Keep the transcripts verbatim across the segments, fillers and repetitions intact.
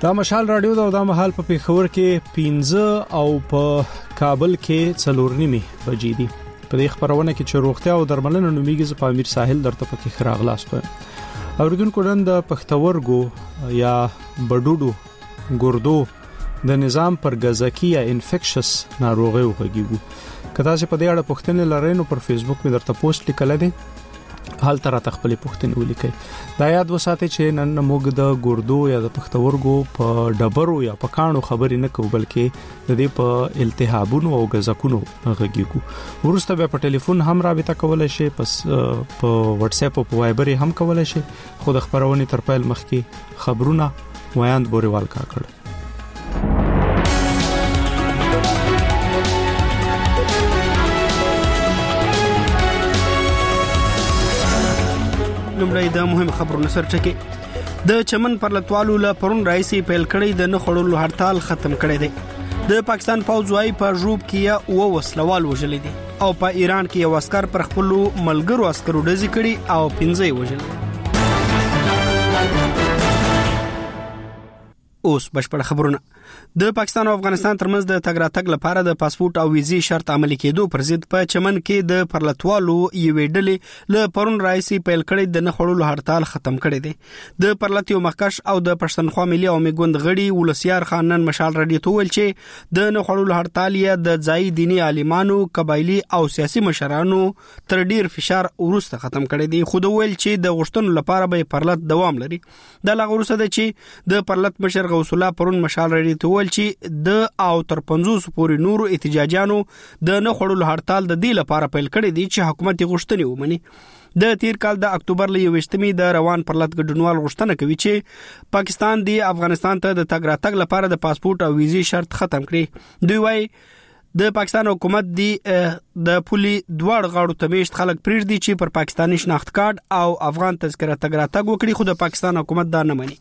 دا مشال رادیو دا د مهال په پیښور کې پنځه او په کابل کې څلور نیمه بجې دي. په دې خبرونه کې چې روغتیا او درملنه نومیږي په امیر ساحل درته پکې خراغلاست و اوریدونکو نن د پښتورګو یا بډوډو ګردو د نظام پر غذاکی یا انفیکشس ناروغي وغږیږي. کدا چې په دې اړه پوښتنه لرئ نو پر فیسبوک مې درته پوسټ لیکل دي، حال تر تخپل پوښتنه ولیکئ. دا یاد وساتئ چې نن موږ د ګردو یا د پښتورګو په ډبرو یا په کانو خبرې نه کوو، بلکې د دې په التهابونو او غذاکونو غږیږو. ورسته به په ټلیفون هم رابطه کولای شئ، پس په واتس اپ او په وایبر هم کولای شئ. خو د خبرونه تر پیل مخکې خبرونه وایاند بوريوال کا کړ. لمړی د مهم خبرونو سرټکی. د چمن پرلتوالو له پرون رئیسي پیل کړی د نه خړولو هړتال ختم کړی دی. د پاکستان فوج وايي په ژوب کې یو وسلوال وژل دي او په ایران کې یو عسكر پر خپل ملګرو عسکرو ډزې کړي او پنځه وژل. اوس بشپړ خبرونه. د پاکستان او افغانستان ترمنځ د تګ راتګ لپاره د پاسپورت او ویزې شرط عملي کېدو پر ضد په چمن کې د پرلتوالو یوې ډلې له پرون رئیسي پیل کړی د نه خړولو هړتال ختم کړی دی. د پرلت یو مخکش او د پښتونخوا ملي او میګوند غړي ولسیار خانن مشال رادیو ته ویل چې د نه خړولو هړتال یې د ځای دینی عالمانو، قبایلی او سیاسي مشرانو تر ډیر فشار وروسته ختم کړی دی. خو د ویل چې د غشتنو لپاره به پرلت دوام لري. د لغه وروسته د چې د پرلت مشر غوث الله پرون مشال رادیو ته ویل چې د او تر پنځوس پورې نورو احتجاجانو د نه خړولو هړتال د دې لپاره پیل کړی دی چې حکومت غوښتنې ومني. د تیر کال د اکتوبر ل یوویشتمې د روان پرلت ګډونوال غوښتنه کوي چې پاکستان دی افغانستان ته د تګ راتګ لپاره د پاسپورت او ویزې شرط ختم کړي. دوی وايي د پاکستان حکومت دی د پولي دوړ غاړو تمیشت خلک پریږدي چې پر پاکستاني شناخت کارت او افغان تذکره تګ راتګ وکړي، خو د پاکستان حکومت دا نه مني.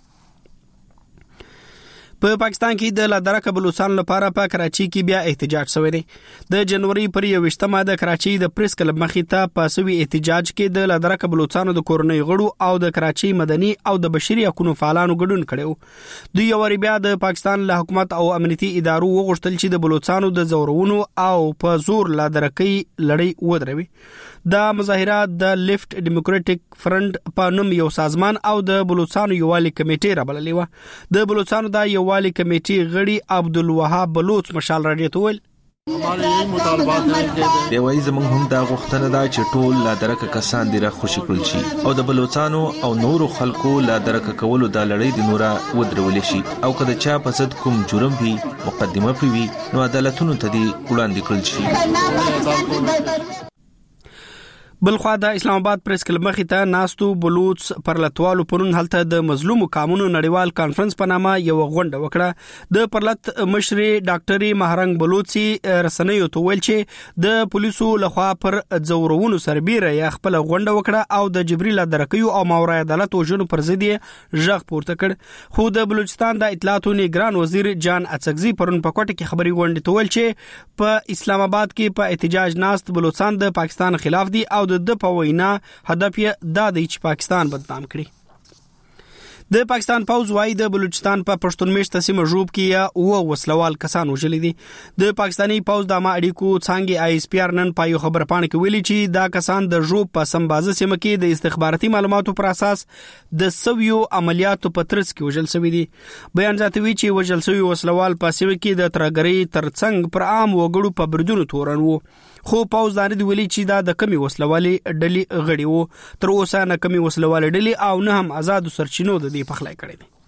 په پاکستان کې د لادرکه بلوچستان لپاره په کراچي کې بیا احتجاج شوی دی. د جنوري پر یوویشتمه د کراچي د پریس کلب مخې ته په سوي احتجاج کې د لادرکه بلوچستان د کورنۍ غړو او د کراچي مدني او د بشري حقوقو فعالانو ګډون کړو. دوی یو بیا د پاکستان له حکومت او امنیتي ادارو وغوښتل چې د بلوچستانو د زورونو او په زور لادرکي لړۍ ودروي. د مظاهرات د لیفت ډیموکراټک فرنٹ په نوم یو سازمان او د بلوچستان یووالي کمیټې رابللې و. د بلوچستان د یووالي کمیټې غړي عبدالوهاب بلوچ مشال رادیو ته ویل دی وایي زموږ هم دا غوښتنه ده چې ټول لادرکه کسان دې را خوشي کړل شي او د بلوچستانو او نورو خلکو لادرکه کولو د لړۍ د نورا ودرول شي او کله چا په صد کوم جرم وي مقدمه پوي نو عدالتونو ته دې وړاندې کړل شي. بلخوا د اسلام آباد پریس کلب مخې ته ناستو بلوچ پرلتوالو پرون هلته د مظلومو قومونو نړیوال کانفرنس په نامه یو غونډه وکړه. د پرلت مشر ډاکټري مهرنګ بلوچي رسنیو ته ویل چې د پولیسو لخوا پر ځورونو سربېره یا خپل غونډه وکړه او د جبريل درکیو او ماورای عدالت او جنو پر ضد ژغ پورته کړ. خو د بلوچستان د اطلاعاتو نگران وزیر جان اڅکزي پرون په کوټه کې خبري غونډه ته ویل چې په اسلام آباد کې په احتجاج ناست بلوچستان د پاکستان خلاف دي او د په وینا هدف یې دا دی چې پاکستان بدنام کړي. د پاکستان پوز وايي د بلوچستان په پښتون میشت سیمه ژوب کې یا او وسلوال کسان وژلي دي. د پاکستاني پوز د ما اړیکو څنګه آی اس پی آر نن په خبر پاڼه کې ویلي چې دا کسان د ژوب په سمبازه سیمه کې د استخباراتي معلوماتو پر اساس د سویو عملیاتو په ترڅ کې وژل شوی دي. بیان ذاتوي چې وژل شوی وسلوال په سیمه کې د ترګری ترڅنګ پر عام وګړو په بردونو تورن وو. خو پوز دانه دی ویلي چې دا د کمی وسلوالي ډلې غړي وو. تر اوسه نه کمی وسلوالي ډلې او نه هم آزاد سرچینو د دې پخلای کړی دي.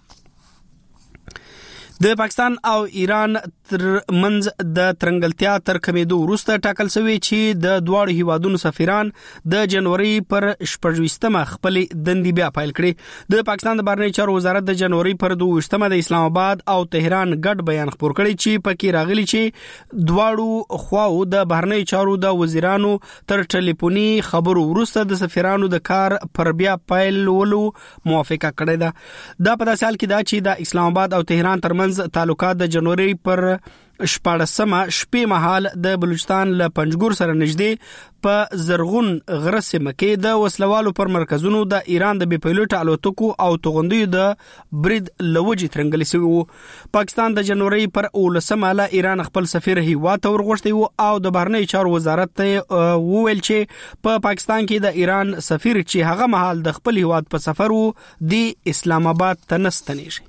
د پاکستان او ایران تر منځ د ترنګلتیا تر کمیدو وروسته ټاکل شوی چې د دواړو هیوادونو سفیران د جنوري پر شپږویشتمه خپل دندې بیا فایل کړي. د پاکستان د بهرنی چارو وزارت د جنوري پر دوه د اسلام آباد او تهران ګډ بیان خپور کړی چې پکې راغلي چې دواړو خواو د بهرنی چارو د وزیرانو تر ټلیفوني خبرو وروسته د سفیرانو د کار پر بیا فایلولو موافقه کړې ده. دا په داسې حال کې ده چې د اسلام آباد او تهران ترمنځ تعلقات د جنوري پر شپاړسمه شپې مهال د بلوچستان له پنجګور سره نږدې په زرغون غره سیمه کې د وسلوالو پر مرکزونو د ایران د بي پایلوټ الوتکو او توغندیو د برید لوجې ترنګل شوی وو. پاکستان د جنوري پر اولسمه له ایران خپل سفیر هیواد ته ورغښتي وو او د بهرنی چارو وزارت ته وویل چې په پا پاکستان کې د ایران سفیر چې هغه مهال د خپل هیواد په سفر وو د اسلام آباد ته نستنیږي.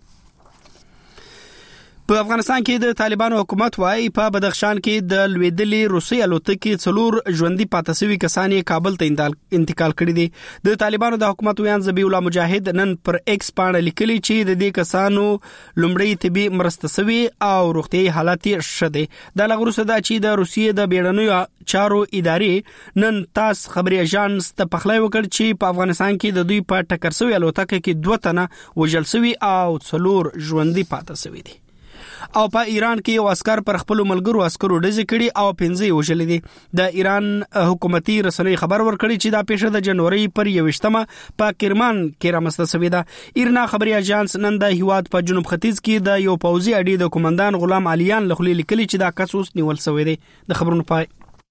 په افغانستان کې د طالبانو حکومت وايي په بدخشان کې د لویدلي روسي الوتکې څلور ژوندۍ پاتې شوي کسان یې کابل ته انتقال کړي دي. د طالبانو د حکومت ویان ذبیح الله مجاهد نن پر ایکس باندې لیکلي چې د دې کسانو لومړی طبي مرسته شوی او روغتيایي حالت یې ښه دی. د لغروسه دا چې د روسیې د بیړنیو چارو ادارې نن تاس خبري اژانس ته پخلای وکړ چې په افغانستان کې د دوی په ټکر شوی الوتکه کې دوه تنه وژل شوي او څلور ژوندۍ پاتې شوي دي. او په ایران کې یو عسكر پر خپل ملګرو عسکرو ډزې کړي او پنځه وژل دي. د ایران حکومتي رسنۍ خبر ورکړي چې دا پیښه د جنوري پر یوشتمه په کرمان کې رامنځته شوې ده. ایرنا خبري اژانس نن د هیواد په جنوب ختیځ کې د یو پوځي اډې د کمانډان غلام علیان لخوا لیکلي چې دا کس اوس نیول شوی دی. د خبرونو پای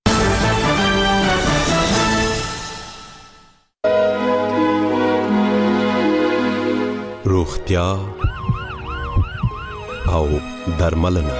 روغتیا او درملنه.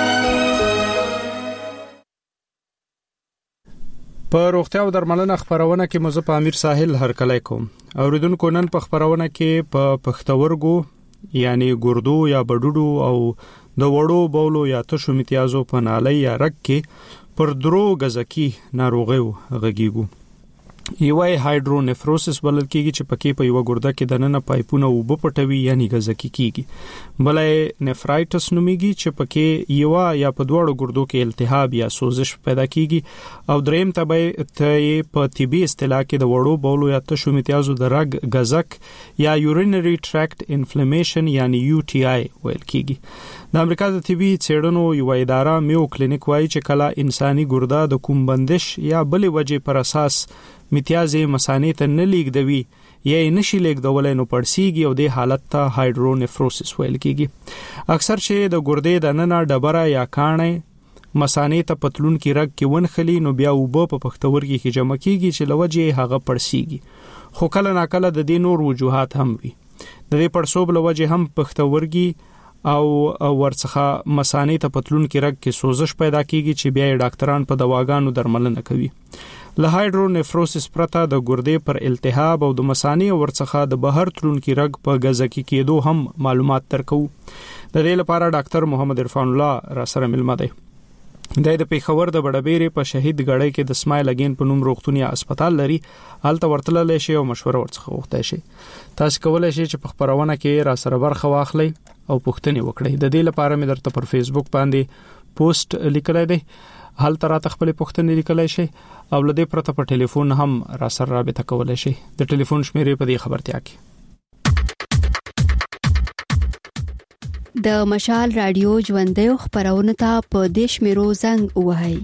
په روغتیا او درملنه خبرونه کې مزه په امیر ساحل هرکلی کوم. اوریدونکو نن په خبرونه کې په پښتورګو یعنی ګردو یا بډوډو او د وړو بولو یا تشو امتیازو په نالۍ یا رګ کې پر درو غزکی ناروغي غږیږي. یوای هایدرونیفروسس بلل کېږي چې پکې په یو ګرده کې د ننه پایپونه وب پټوي یعنی غزکی کېږي. بلې نفرایټس نوميږي چې پکې یو یا په دوړو ګردو کې التهاب یا سوزش پیدا کېږي. او دریم تبه ته په طبي اصطلاح کې د وړو بولو یا تشو امتیازو د رګ غزک یا یورینری ټریکټ انفلیمیشن یعنی یو ټي آی ویل کېږي. د امریکا د طبي څېړنو یو اداره میو کلینیک وايي چې کله انساني ګرده د کوم بندش یا بلې وجې پر اساس امتیازي مسانې ته نه لیږدوي یا نشي لیږدولای نو پړسیږي او د حالت ته هایدرونیفروسس ویل کېږي. اکثر چې د ګردې د ننه ډبره یا کانې مسانې ته پتلون کې رګ کې ونخلي نو بیا وبو په پښتورګي کې جمع کېږي چې لوجه هغه پړسیږي. خو کله ناکله د دې نور وجوهات هم وي. د دې پړسوب لوجه هم پښتورګي او ورڅخه مسانې ته پتلون کې رګ کې سوزش پیدا کېږي چې بیا ډاکټران په دواګانو درملنه کوي. له هایدرونیفروسس پرته د ګردې پر التهاب او د مسانې ورڅخه د بهر تلون کې رګ په غزکی کېدو هم معلومات درکو. د دې لپاره ډاکټر محمد عرفان الله را سره ملمه دی. د پیښور د بډبېرې په شهید غړی کې د سمایل اگین په نوم روغتونیا هسپتال لري. هلته ورتللی شي او مشوره ورڅخه وغوښتای شي. تاسو کولای شئ چې په خبرونه کې را سره برخه واخلئ او پوښتنې وکړئ. د دې لپاره مې درته پر فیسبوک باندې پوسټ لیکلی دی. هلته راته خپل پوښتنې لیکلای شي او لدې پرته په ټلیفون هم را سره رابطه کولای شي. د ټلیفون شمیرې په دې خبرتیا کې د مشال رادیو ژوندۍ خبرونه ته په دیش میرو زنګ وهاي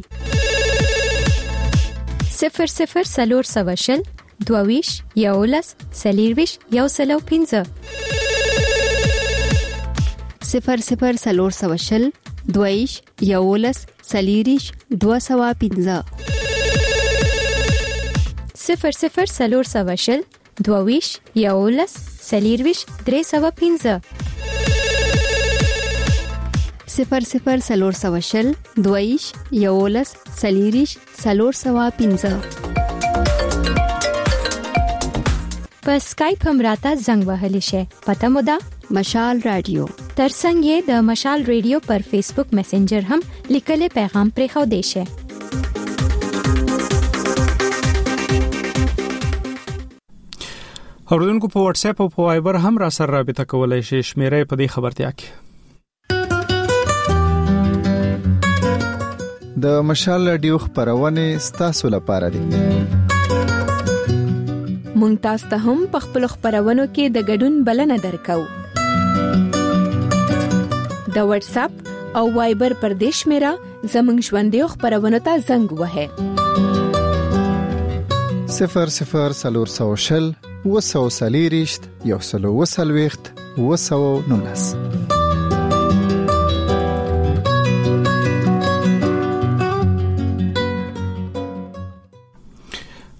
صفر صفر سلور سواشل دوویش یولس سلیرویش یو سلو پینځه صفر صفر سلور سواشل دویش یولس سلیریش دو سوا پینځه صفر صفر سلور سواشل دوویش یولس سلیرویش درې سوا پینځه صفر صفر سلور سواشل دویش یولس سلیریش سلور سوا پینځه په اسکایپ هم راته زنګ وهلی شي. پته مو ده مشال رادیو ترڅنګ یې د مشال رادیو پر فیسبوک میسنجر هم لیکلي پیغام پرې خو دی شي. اوردونکو په واتس اپ او په وایبر هم را سره رابطه کولای شي. شمیرې په دې خبرتیا کې د مشال رادیو خبرونه ستاسو لپاره دي. مونږ تاسو ته هم په خپل خبرونو کې د ګډون بلنه درکو. د واتس اپ او وایبر پر دیش میرا زمنګ ژوندۍ خبرونه ته زنګ وهه صفر صفر سلور سوشل وسو سلیریشت یو سلو وسلويخت وسو نونس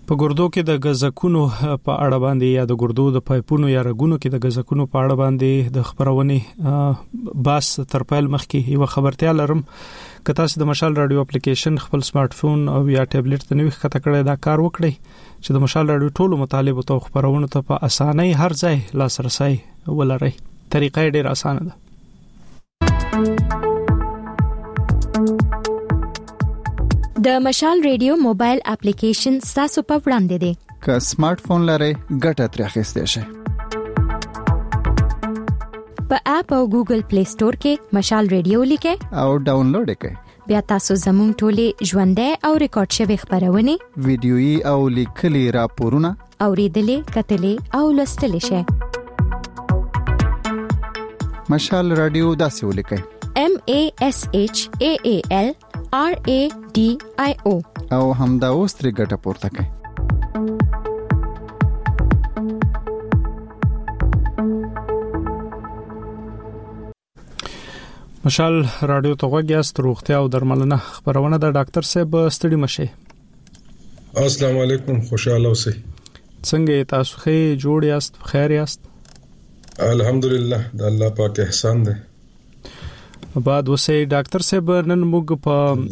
په ګردو کې د غزکونو په اړه باندې یا د ګردو د پایپونو یا رګونو کې د غزکونو په اړه باندې د خبرونه باس تر پیل مخکې یو خبرتیا لرم که تاسو د مشال رادیو اپلیکیشن خپل سمارټ فون او یا ټابلیټ ته نوې خطه کړی دا کار وکړئ چې د مشال رادیو ټولو مطالب او خبرونه ته په اسانۍ هر ځای لاسرسي ولرئ. طریقه ډېر اسانه ده. د مشال ریډیو موبایل اپلیکیشن تاسو په وړاندې دی. که سمارټ فون لرئ ګټه ترې اخیستئ شئ. په اپ او ګوګل پلی سٹور کې مشال ریډیو لیکئ او ډاونلوډ کړئ. بیا تاسو زموږ ټولې ژوندۍ او ریکارډ شوی خبرونه ویډیويي او لیکلي راپورونه اوریدلې کتلې او لوستلې شئ. مشال رادیو داسې ولیکئ: M A S H A A L R A D I O او همدا اوس ترې ګټه پورته کړئ. مشال رادیو ته غوږیاست. روغتیا او درملنه خبرونه د ډاکټر صاحب ستړي مشه. السلام علیکم، خوشاله اوسئ. څنګه تاسو ښه جوړ یاست؟ خیر یاست؟ الحمدلله، د الله پاک احسان دی. بعد وسه ډاکټر صاحب نن موږ په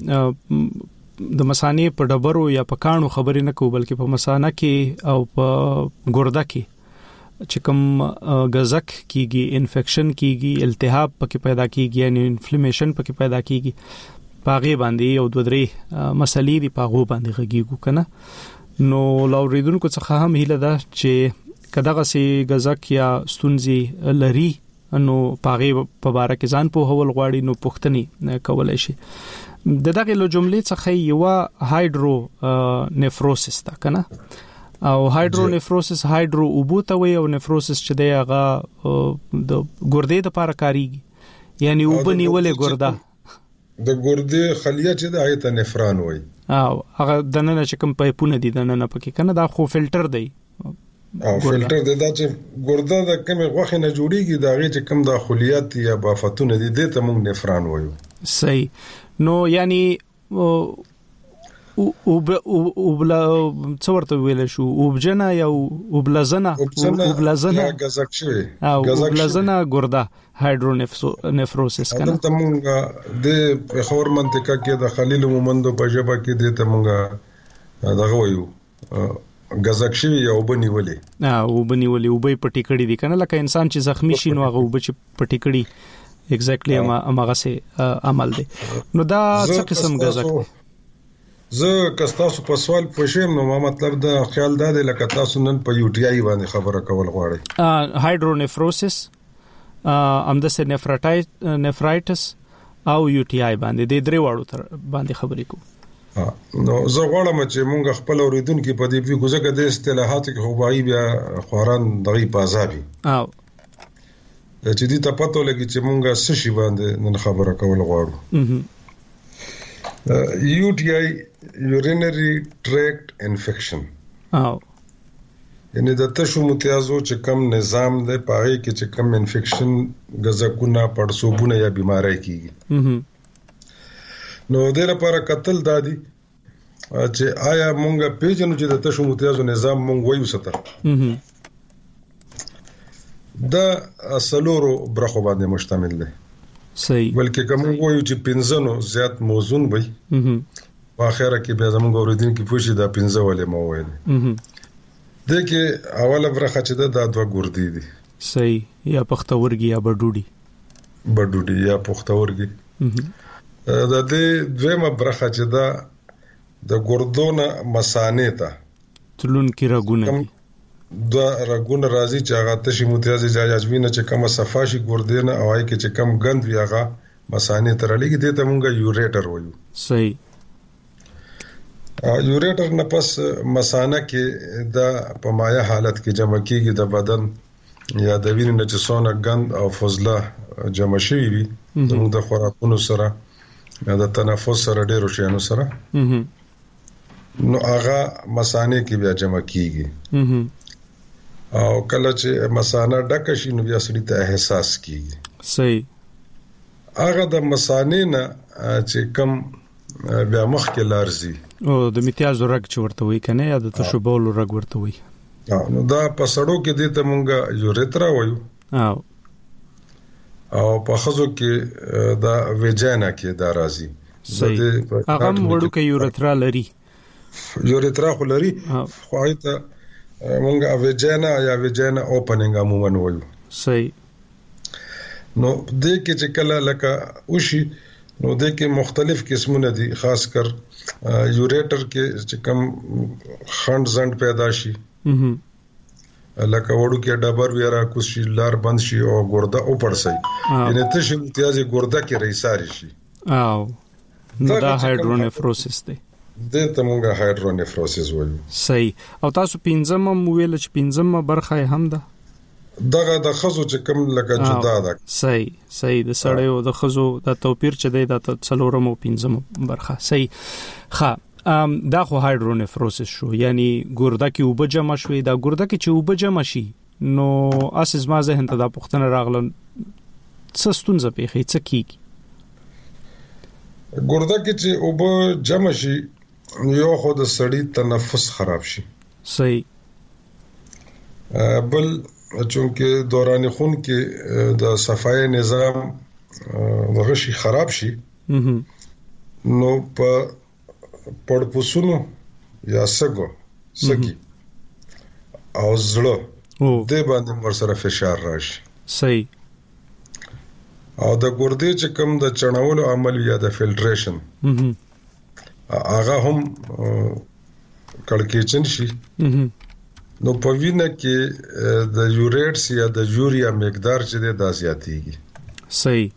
د مثانې په ډبرو یا په کانو خبرې نه کوو بلکې په مثانه کې او په ګرده کې چې کوم غزک کیږي، انفیکشن کیږي، التهاب پکې پیدا کیږي یعنی انفلیمیشن پکې پیدا کیږي، پاغي باندې او دوه درې مسلې دی پاغو باندې غږیږي کنه. نو لاوریدونکو څخه هم هیله ده چې کداغه سي غزک یا ستونزي لري نو پاغي په باره کې ځان په هول غواړي نو پښتني کولای شي. د دغه له جملې څخه یو هایدرو نفروسس تا کنه او هایدرو نفروسس هایدرو اوبوته وي او نفروسس چې دی هغه د ګردې د لپاره کاریږي یعنی وبني ولې ګرده د ګردې خلیه چې د هغه ته نفران وي او هغه د نن چې کوم پایپونه دي د نن پکې کنه دا خو فلټر دی او فلټر د دا چې ګرده د کومه غوښه نه جوړیږي دا غي چې کوم د خلیات یا بافتونه دي د ته موږ نفران وایو. صحیح. نو یعنی او او او بلا څورته ویل شو وبجنا یا وبلزنه وبلزنه یا غزک شوی او وبلزنه ګرده هایدرونفروسس کنه ته موږ د خور منطقه کې د خلیل مومندو په جبه کې د ته موږ دغه وایو غزک شوی یا وبني ولې او وبني ولې وبې پټی کړی دي کنه لکه انسان چې زخمی شي نو هغه وب چې پټی کړی ایگزیکټلی امغه سه عمل دی. نو دا څه قسم غزک زه کستاسو په سوال پوښیم نو ما مطلب دا خیال دا دی لکه تاسو نن په یو ټی آی باندې خبره کول غواړئ. هایدرونفروسس ام د سه نفرټای نفرایټس او یو ټی آی باندې د درې واړو تر باندې خبرې کو. نو زه غواړم چې مونږ خپل اوریدونکو په دې وی ګوزګه د اصطلاحات کې خوبایي بیا خوران دغه پازابي او چې دې ته پته لګي چې مونږه څه شی باندې نن خبره کول غواړو. یو ټی آی یورینری ټریکټ انفیکشن او یعنی د تشو متیازو چې کم نظام د پاره کې چې کم انفیکشن غزکونه پړسوبونه یا بیماری کیږي. نو د لپاره قتل دادی چې آیا مونږه پیژنو چې د تشو متیازو نظام مونږ وایو ستر دا اصلورو برخو باندې مشتمل دی. صحیح. بلکې کوم وایو چې پنځنو زیات موزون وي په اخره کې بیا زموږ اوریدونکو پوښي دا پنځه ولې مو وایي دغه اوله برخه چې دا د دوه ګردې دي. صحیح. یا پختورګي یا بډوډي بډوډي یا پختورګي دا د دویمه برخه چې دا د ګردونه مسانې ته تلون کې راګونه دا راګونه راځي چې هغه تشي متیازي جاجوینه چې کومه صفاشي ګردینه او هاي کې چې کم غند وی هغه مسانې تر لګي دي ته مونږه یوریټر وایو. صحیح. یوریټر نه پس مسانه کې دا په مایع حالت کې جمع کیږي د بدن یا د وینې نه چې څونه غند او فضله جمع شي وي موږ د خوراکونو سره یا د تنفس سره ډیرو شیانو سره نو هغه مسانه کې بیا جمع کیږي او کله چې مسانه ډکه شي نو بیا سړی ته احساس کیږي. صحیح. هغه د مسانې نه چې کم بیا مخ کې لارزي او د میتیازو رګ چې ورته وي کنه یا د تشوبول رګ ورته وي. نو دا په سړو کې د ته مونږه یوریترا وایو او او په خزو کې دا ویجانا کې دا راځي. صحیح. هغه وړو کې یوریترا لري یوریترا خو لري خو ایته مونږه ویجانا یا ویجانا اوپننګ عموما وایو. صحیح. نو د کې چې کله لکه وشي نو د کې مختلف قسمونه دي خاص کر یوریټر کې چې کم خند زند پیدا شي لکه وړو کې ډبر ویرا کوشي لار بند شي او ګرده او پړسي یعنی ته شي امتیازي ګرده کې رئیساري شي او دا هایډرونیفروسس دی د ته مونږه هایډرونیفروسس وایو. صحیح. او تاسو پنځم ویل چې پنځم برخه هم ده دغه د خزو چې کوم لکه جدا ده. صحیح. صحیح. د سړیو د خزو د توپیر چې دی د څلورم او پنځم برخه. صحیح. ښه ام دا خو هایډرونیفروسس شو یعنی ګرده کې وبه جمع شوي. دا ګرده کې چې وبه جمع شي نو اساس ما ذهن ته د پښتنه راغله څه ستونزه پیښی څه کیږي ګرده کې چې وبه جمع شي یو خو د سړی تنفس خراب شي. صحیح. بل چونکه دوران خون کې د صفای نظام دغه شي خراب شي نو په پړپوسونو یا سګو سګي او زړه د باندې ورسره فشار راشي. صحیح. او د ګردې چې کوم د چڼولو عمل یا د فلټریشن هغه هم کړکېچن شي نو په وینه کې د یوریټس یا د یوریا مقدار چې د زیاتېږي. صحیح.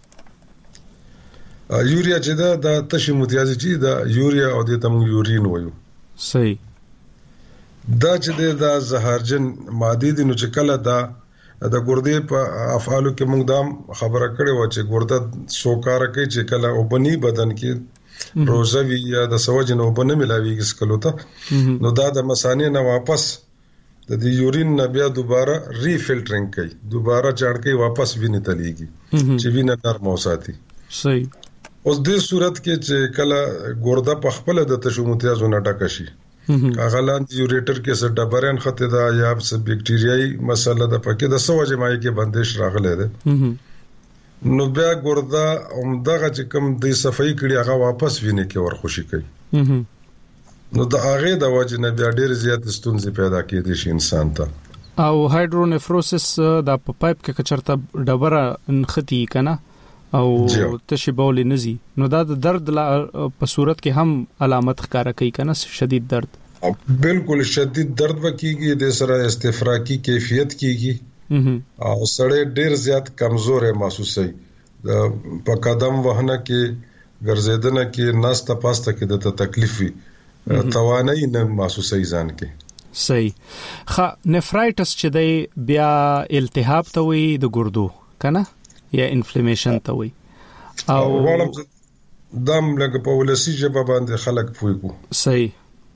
یوریا چې دا د تشي متیازي چې د یوریا او د تم یورین وایو. صحیح. دا چې د زهرجن ماده دي نو چې کله دا د ګردې په افعالو کې موږ دا خبره کړې و چې ګرده سوکار کوي چې کله او بني بدن کې روزوي یا د سوجن او بنه ملاويږي سکلو ته نو دا د مثانې نه واپس د دې یورین نه بیا دوباره ری فلټرینګ کوي دوباره چاړ کوي واپس وینې ته لیږي چې وینه نرم وساتي. صحیح. اوس دې صورت کې چې کله ګرده په خپل د تشومتیازو نه ډکه شي هغه لاندې یوریټر کې څه ډبرین خطه دا یا څه بکټریايي مسله د پکې د سوجه مای کې بندش راغله ده نو بیا ګرده عمدغه چې کوم د صفای کړي هغه واپس وینې کې ورخوشي کوي نو د هغه د وجه نه بیا ډېر زیات ستونزې پیدا کېدې شي انسان ته. او هایډرونیفروسس د پایپ کې کچرته ډبره نختی کنه او تشي بول نزي نو دا د درد په صورت کې هم علامت ښکارا کوي کنه شدید درد. بالکل شدید درد وکيږي د سره استفراقي کیفیت کیږي او سړی ډېر زیات کمزور محسوسوي په قدم وهنه کې ګرځیدنه کې ناسته پاسته کې د تکلیف وي توانای نه محسوسي ځان کې. صحیح. خ نفرایټس چې دی بیا التهاب ته وي د ګردو کنه یا انفلیمیشن ته وي او دم لکه په ولسی ژبه باندې خلک پوي کو. صحیح.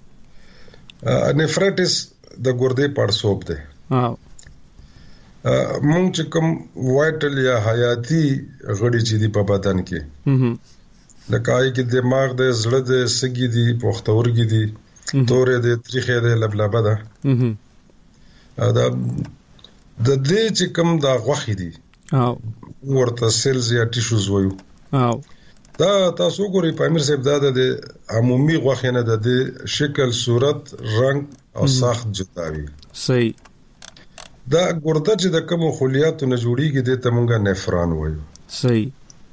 نفرایټس د ګردې پړسوب دی. ها مونږ چې کوم وایټل یا حیاتي غړي چې دی په بدن کې لکه آی کې دماغ د زړه د سګي دي پختورګي دي تورې د تریخې د لبلبه ده دا د دې چې کوم دا غوخي دي او ورته سیلز یا ټیشوز وایو. او دا تاسو ګورئ په امیر صاحب دا د عمومي غوخي نه د شکل صورت رنگ او ساخت جوړوي. صحیح. دا ګرده چې د کوم خلیاتو نه جوړیږي د تمونګه نفران وایو. صحیح.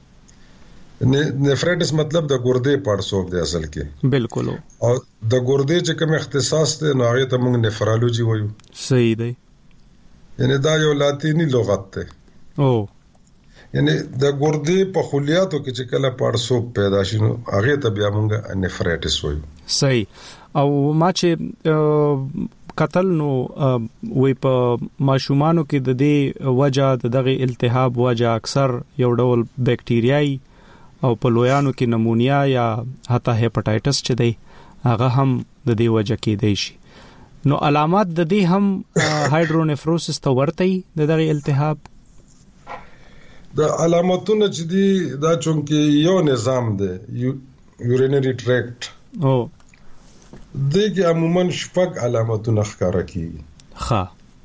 نفرایټس مطلب د ګردې پړسوب دی اصل کې. بالکل. او د ګردې چې کوم اختصاص دی نو هغه ته موږ نفرالوجي وایو. صحیح دی. یعنی دا یو لاتینی لغت دی. او یعنی د ګردې په خلیاتو کې چې کله پړسوب پیدا شي نو هغه ته بیا موږ نفرایټس وایو. صحیح. او ما چې قتل نو وې په ماشومانو کې د دې وجہ د دغه التهاب وجہ اکثر یو ډول بکټریاي او په لویانو کې نمونیا یا حتی هپاتایټس چې دی هغه هم د دې وجہ کې دی شي. نو علامات د دې هم هایډرونیفروسس ته ورته د دغه التهاب د علامتونو چې دی دا چونکه یو نظام دی یورینری ټریکټ او دغه عموما شپږ علامتونه ښکارا کیږي. ښه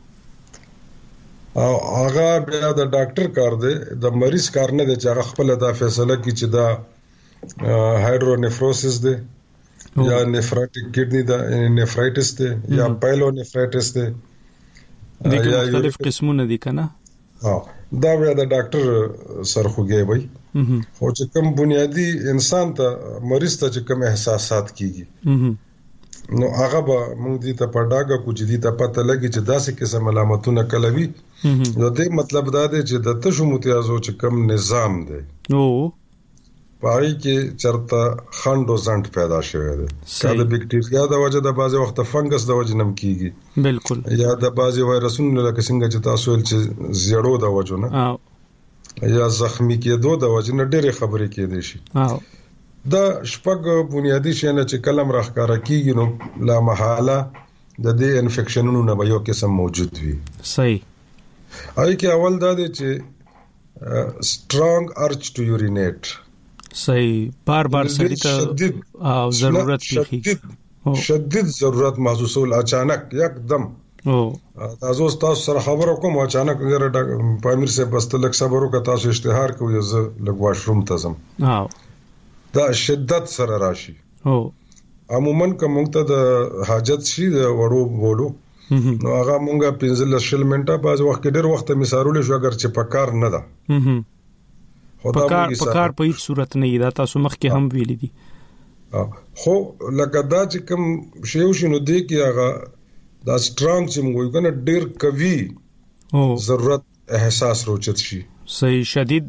او هغه بیا د ډاکټر کار دی، د مریض کار نه دی چې هغه خپل دا فیصله کوي چې دا هایډرونیفروسس دی یا نیفراتیک کډنی دا نیفرایټس دی یا پایلونیفرایټس دی. دغه مختلف قسمونه دي کنه. ها دا بیا د ډاکټر سرخوږی وي. خو چې کوم بنیادی انسان ته مریض ته چې کوم احساسات کیږي نو هغه به موږ دې ته پډاګه کو چې دې ته پته لګي چې داسې قسم علامتونه کلوي. نو دې مطلب دا دی چې د تشو متیازو چې کوم نظام دی او پای کې چرته خند او زنټ پیدا شوی دی. دا د بکټیریا د وجه د بعضي وخت فنګس د وجه نم کیږي بالکل، یا د بعضي وایرسونو لکه څنګه چې تاسو ول چې زیړو د وجه نه یا زخمی کېدو د وجه نه ډېرې خبرې کېدې شي. دا شپږ بنیادی شیان چې کلم راخکاره کیږي نو لا محاله د دې انفیکشنونو نه به یو قسم موجود وي. صحیح. آی کې اول دا دی چې strong urge to urinate. صحیح. بار بار سړی ته او ضرورت پیږي، شدید ضرورت محسوسول اچانک یکدم. او تاسو تاسو سره خبرو کوم اچانک غره پامیر سے بس تلک صبرو کا تاسو اشتهار کوي ز لګ واشروم تزم. او دا شدت سره راشي. او عموما کوم ته د حاجت شي د وړو بولو نو هغه مونږه پنځل شل منټه باز وخت ډېر وخت مثالونه شو اگر چې پکار نه ده. پکار پکار په هیڅ صورت نه دا تاسو مخ کې هم ویل دي. خو لکه دا چې کوم شیو شنو دی کې هغه دا سترانګ چې موږ کنه ډېر کوي او ضرورت احساس روچت شي. صحیح. شدید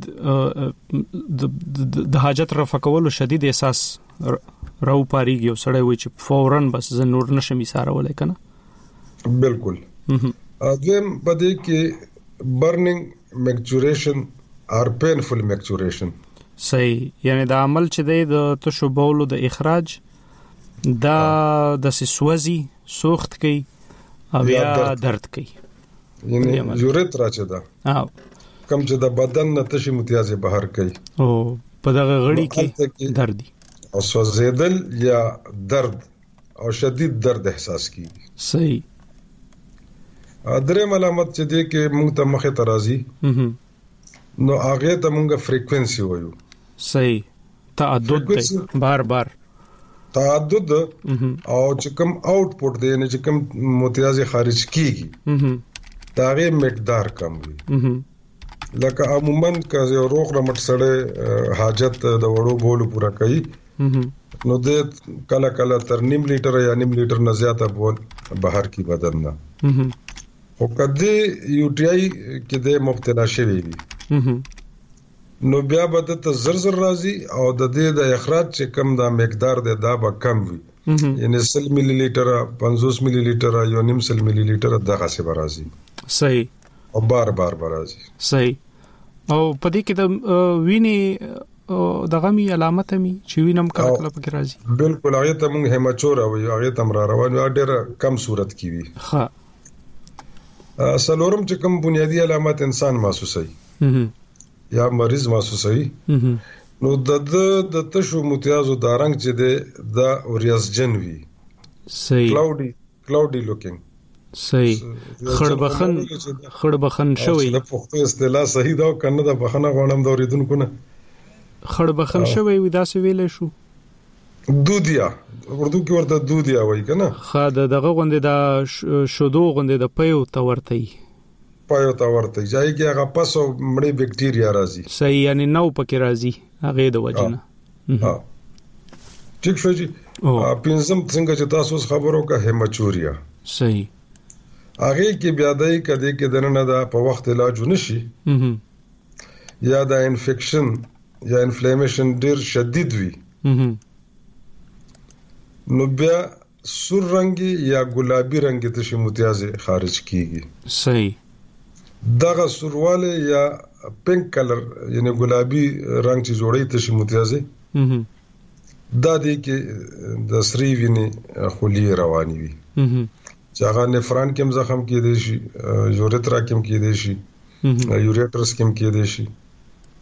د حاجت رفع کولو شدید احساس راو پاریږي او سړی وي چې فورن بس ز نور نشم ایثارولای کنه. بالکل. اځم پدې کې برنینګ میکچوریشن اور پینفul میکچوریشن. صحیح. یعنی دا عمل چې د تشو بولو د اخراج دا د سوځي سوخت کوي او یا درد کوي. یعنی یوريترا چې دا او کم چې د بدن نه تشي متیازه بهر کوي او په دغه غړي کې درد او سوځیدل یا درد او شدید درد احساس کیږي. صحیح. درې علامت چې دي کې موږ ته مخه ترازی نو هغه ته موږ فریکوئنسي وایو. صحیح. تعدد دی بار بار تعدد او چې کوم آوټپوټ دی نه چې کوم متیازه خارج کیږي دا غي مقدار کم وي. لکه عموما که یو روغ رمټ سره حاجت د وړو بولو پورا کوي نو د کله کله تر نیم لیټر یا نیم لیټر نه زیاته بول بهر کی بدن نه. او کدی یو ټی آی کې د مبتلا شوی وي نو بیا به د زر زر راځي او د دې د اخراج چې کم دا مقدار دی دا به کم وي. یعنی سل ملي لیټر پنځوس ملي لیټر یا نیم سل ملي لیټر دغه څه راځي. صحیح. او بار بار راځي. صحیح. او پدې کې د ویني دغه می علامت می چې وینم کله کله پکې راځي. بالکل. هغه ته موږ هیماچور او هغه تم را روان ډېر کم صورت کې وي. ها سلورم چې کوم بنیادی علامات انسان محسوسوي یا مریض محسوسوي نو د د تشو متیازو د رنگ چې د د اوریاسجن وي. صحیح. کلاودي کلاودي لوکینګ. صحیح. خړبخن خړبخن شوی. د پښتو اصطلاح صحیح دا کنه د بخنه غوڼم د اوریدونکو نه خړبخن شوی وي دا څه ویل شو. دودیا اردو کې ورته دودیا وایي کنه. خا دغه غوندې دا شودو غوندې د پيو تورتي پيو تورتي ځای کې هغه پسو مړې بکټیریا راځي. صحیح. یعنی نو پکې راځي هغه د وجنه. ها ټیک شو جی. پنځم څنګه چې تاسو خبرو کا هیماچوریا. صحیح. هغه کې بیا دای کده کې دنه دا په وخت علاج ونشي یا دا انفیکشن یا انفلیمیشن ډیر شدید وي نو بیا سور رنگي یا ګلابي رنگي ته شي متیازه خارج کیږي. صحیح. دغه سورواله یا پینک کلر یعنی ګلابي رنگ چې جوړي ته شي متیازه دا دی کې د سری ویني خولي رواني وي چې هغه نفران کې زخم کې دي شي یوريترا کې کې دي شي یوريټرس کې کې دي شي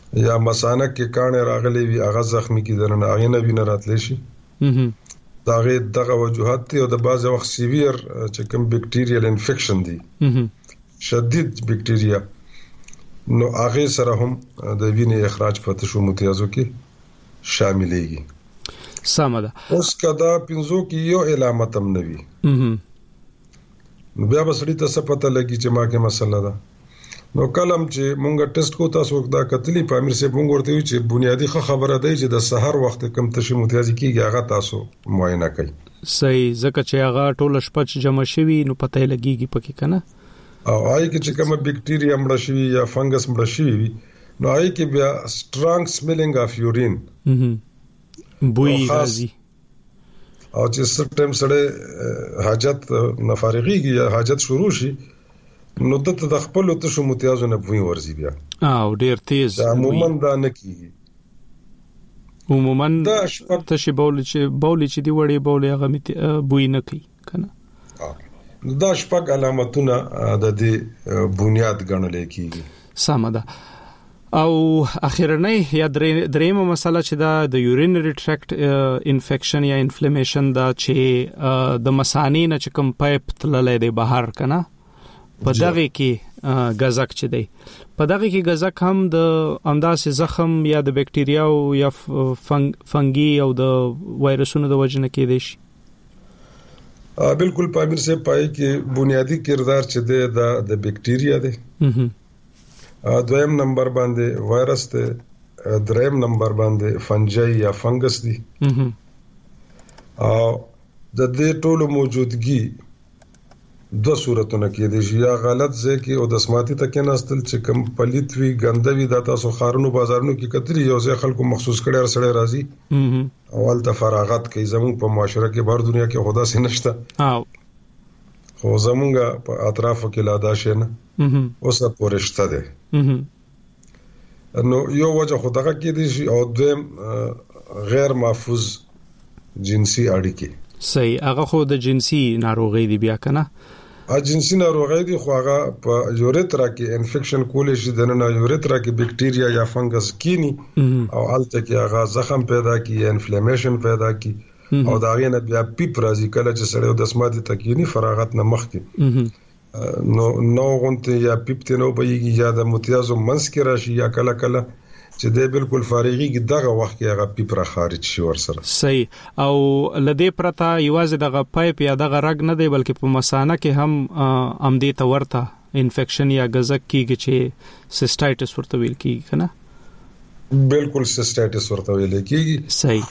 یا مثانه کې کانه راغلي وي هغه زخمی کیدنه نه هغه نه ویني راتلی شي دا غي دغه وجوهات ته او د بعض وخت سیویر چې کوم بکټیریال انفیکشن دي شدید بکټیریا نو هغه سره هم د وینې اخراج په تشو متیازو کې شاملېږي. سمه ده. اوس کدا پنځو کې یو علامت هم نه وي نو بیا به سړی ته څه پته لګي چې ما کې مسله ده. نو کلم چې مونږ ټیسټ کو تاسو دا کتلی په امیر سي مونږ ورته وی چې بنیادی خبره ده چې د سحر وخت کم تشو متیازي کیږي هغه تاسو معاینه کوي. صحیح ځکه چې هغه ټول شپه جمع شوی نو پته لګيږي پکې کنه او آی کې چې کومه بکټیریا مړه شوی یا فنګس مړه شوی نو آی کې بیا سترونګ سمیلینګ اف یورین بوی راځي او چې سټم سره حاجت نفارغيږي یا حاجت شروع شي نو دته د خپل تشو متیازو نه بوی ورزي بیا او ډیر تیز عموما دا نه کیږي عموما تشي بول چې بول چې دی وړي بول هغه بوی نه کوي کنه دا شپږ علامتونه د دې بنیاد ګڼل کیږي. سمه ده. او اخیرنۍ یا دریمه مسله چې دا د یورینری ټریکټ انفیکشن یا انفلیمیشن دا چې د مثانې نه چې کوم پایپ تللی دی بهر کنه په دغه کې غزک چې دی په دغه کې غزک هم د انداسې زخم یا د بکټیریا او یا فنګي او د وایرسونو د وجه نه کېدی شي. بالکل پامیر سے پای کې بنیادی کردار چې دی د د بکټیریا دی دویم نمبر باندې وایرس دی دریم نمبر باندې فنجي یا فنګس دی او د دې ټولو موجودګي دو صورتونه کې دي یا غلط ځکه او د سماعتي تکې ناستل چې کم پلیت وی غندوی د تاسو خارونو بازارونو کې کتري یو ځای خلکو مخصوص کړي سره راځي اول ته فراغت کوي زموږ په معاشره کې بار دنیا کې خدا سي نشته او خو زموږ په اطرافو کې لا دا شي نه اوسه پورشته ده نو یو وجه خدغه کې دي او دویم غیر محفوظ جنسي اړیکې. صحیح. هغه خو د جنسي ناروغي دی بیا کنه ا جنسي ناروغي دی خو هغه په یوریترا کې انفیکشن کولې شي د نه یوریترا کې بکټیریا یا فنګس کینی او الته کې هغه زخم پیدا کی انفلیمیشن پیدا کی او دا غینه بیا پیپ راځي کله چې سره د سماعتي تکینی فراغت نه مخ کې نو نو غونته یا پیپ ته نو بېږي یا د متیازو منس کې راشي یا کله کله چې د بالکل فارغي کې دغه وخت کې هغه پیپ را خارج شي ورسره. صحیح. او لدې پرته یوازې دغه پایپ یا دغه رګ نه دی بلکې په مثانه کې هم امدې ته ورته انفیکشن یا غزک کیږي چې سیسټایټس ورته ویل کیږي کنه. بالکل سیسټایټس ورته ویل کیږي. صحیح.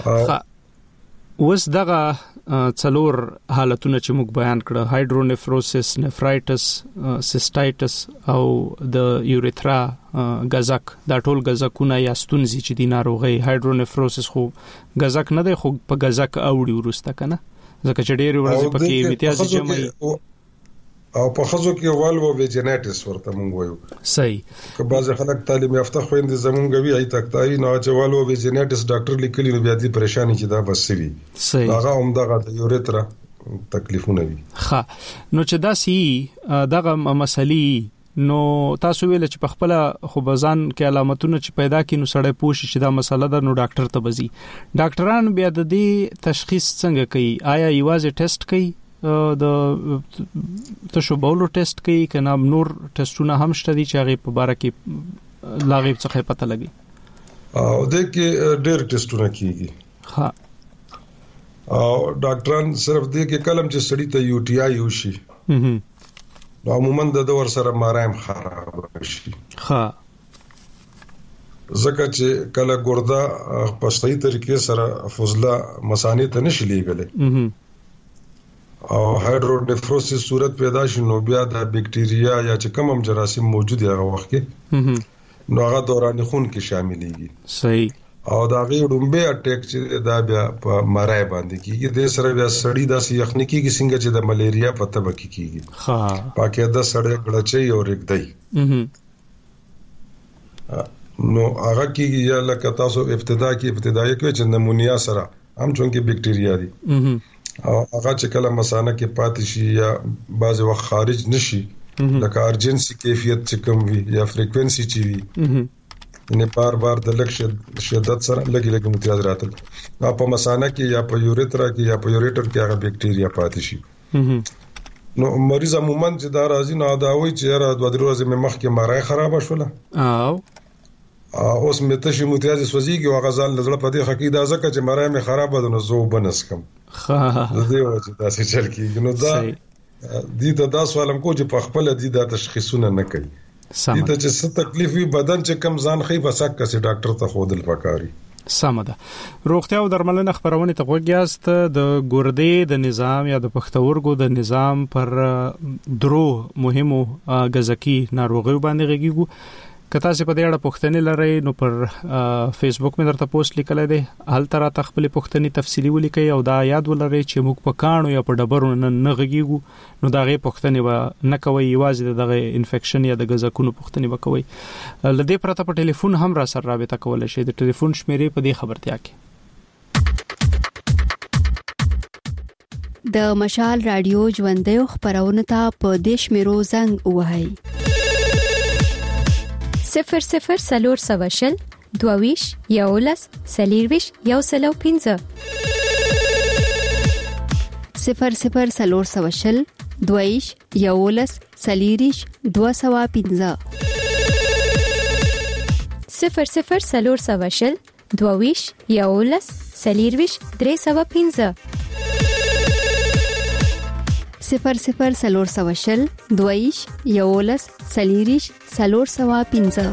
اوس دغه څلور حالتونه چې موږ بیان کړه هایډرونیفروسس نفرایټس سیسټایټس او د یوریترا غزک دا ټول غزکونه یا ستونزې چې د ناروغي هایډرونیفروسس خو غزک نه دی خو په غزک اوړي ورسته کنه ځکه چې ډېر ورځې پکې امتیاز جمعي او په خزو کې والو ویجنټس ورته مونږ وایو. صحیح. که بعض خلک تعلیم یافته خويندې زمونږ وی ای تکتای نو چې والو ویجنټس ډاکټر لیکلی نو بیا دې پریشانی چې دا بس وي. صحیح. هغه هم دغه د یوریترا تکلیفونه وي. ښه نو چې دا سی دغه مسلې نو تاسو ویل چې په خپل خو بزان کې علامتونه چې پیدا کینو سړی پوښي چې دا مسله ده نو ډاکټر ته بزي. ډاکټران بیا د دې تشخیص څنګه کوي؟ آیا یوازې ټیسټ کوي د تشو بولو ټیسټ کوي کنه نور ټیسټونه هم شته دي چې هغه په باره کې لاغیب څخه پته لګي؟ او د کې ډېر ټیسټونه کیږي. ها او ډاکټران صرف د کې کلم چې سړی ته یو ټي آی وشي نو عموما د دور سره مارایم خراب شي. ها ځکه چې کله ګرده په صحیح طریقې سره فضله مثانې ته نشي لیږلې او هایډرونیفروسس صورت پیدا شي نو بیا د بکټیریا یا چې کوم هم جراثیم موجود هغه وخت کې نو هغه دوران خون کې شاملېږي. صحیح. او دا غي ډومبه اٹیک چې دا بیا په مړای باندې کیږي د سره بیا سړی داسې یخنی کیږي څنګه چې د ملیریا په تبه کې کیږي. ها پاکه د سړی غړچي او رګدای نو هغه کیږي یا لکه تاسو ابتدا کې ابتدایي کې چې نمونیا سره هم چونکه بکټیریا دي او هغه چې کله مثانه کې پاتې شي یا بعض وخت خارج نشي لکه ارجنسي کیفیت چې کم وي یا فریکوئنسي چې وي یعنی بار بار د لک شدت سره لګي لګي امتیاز راتل په مثانه کې یا په یوریترا کې یا په یوریټر کې هغه بکټیریا پاتې شي نو مریض عموما چې دا راځي نو دا وایي چې را دوه درې ورځې مخ کې مړای خراب شوله او اوس مې ته شي امتیاز سوځيږي او غزال لزړه په دې حقیقت دا ځکه چې مړای مې خراب ده نو زه وبنس کم د دې وجه دا څه چل کیږي نو دا دې ته دا سوالم کو چې په خپل دې دا تشخیصونه نه کوي دې ته چې څه تکلیف وي بدن چې کم ځان خي بسک کسي ډاکټر ته خودل پکاري سمه ده روغتیا او درملنه خبرونه ته وګیاست د ګردې د نظام یا د پښتورګو د نظام پر درو مهمو غزکی ناروغیو باندې غږیږو کته چې په دې اړه پوښتنې لري نو پر فیسبوک مې درته پوسټ لیکل دي حال تر تخپل پوښتنې تفصیلی ولیکي او دا یاد ولري چې موږ په کانو یا په ډبرو نه نغږیږو نو دا غي پوښتنې و نه کوي یوازې دغه انفیکشن یا د غزکونو پوښتنې وکوي لدې پرته په ټلیفون هم را سره رابطه کولای شي د ټلیفون شمیرې په دې خبرتیا کې د مشال رادیو ژوندې خبرونه ته په دیش میرو زنګ وهاي صفر صفر سلور سواشل دوویش یولس سلیرویش یو سلو پینزه صفر صفر سلور سواشل دوویش یولس سلیریش دو سوا پینزه صفر صفر سلور سواشل دوویش یولس سلیرویش درې سوا پینزه صفر صفر سلور سواشل دویش یولس سلیریش سلور سوا پینزه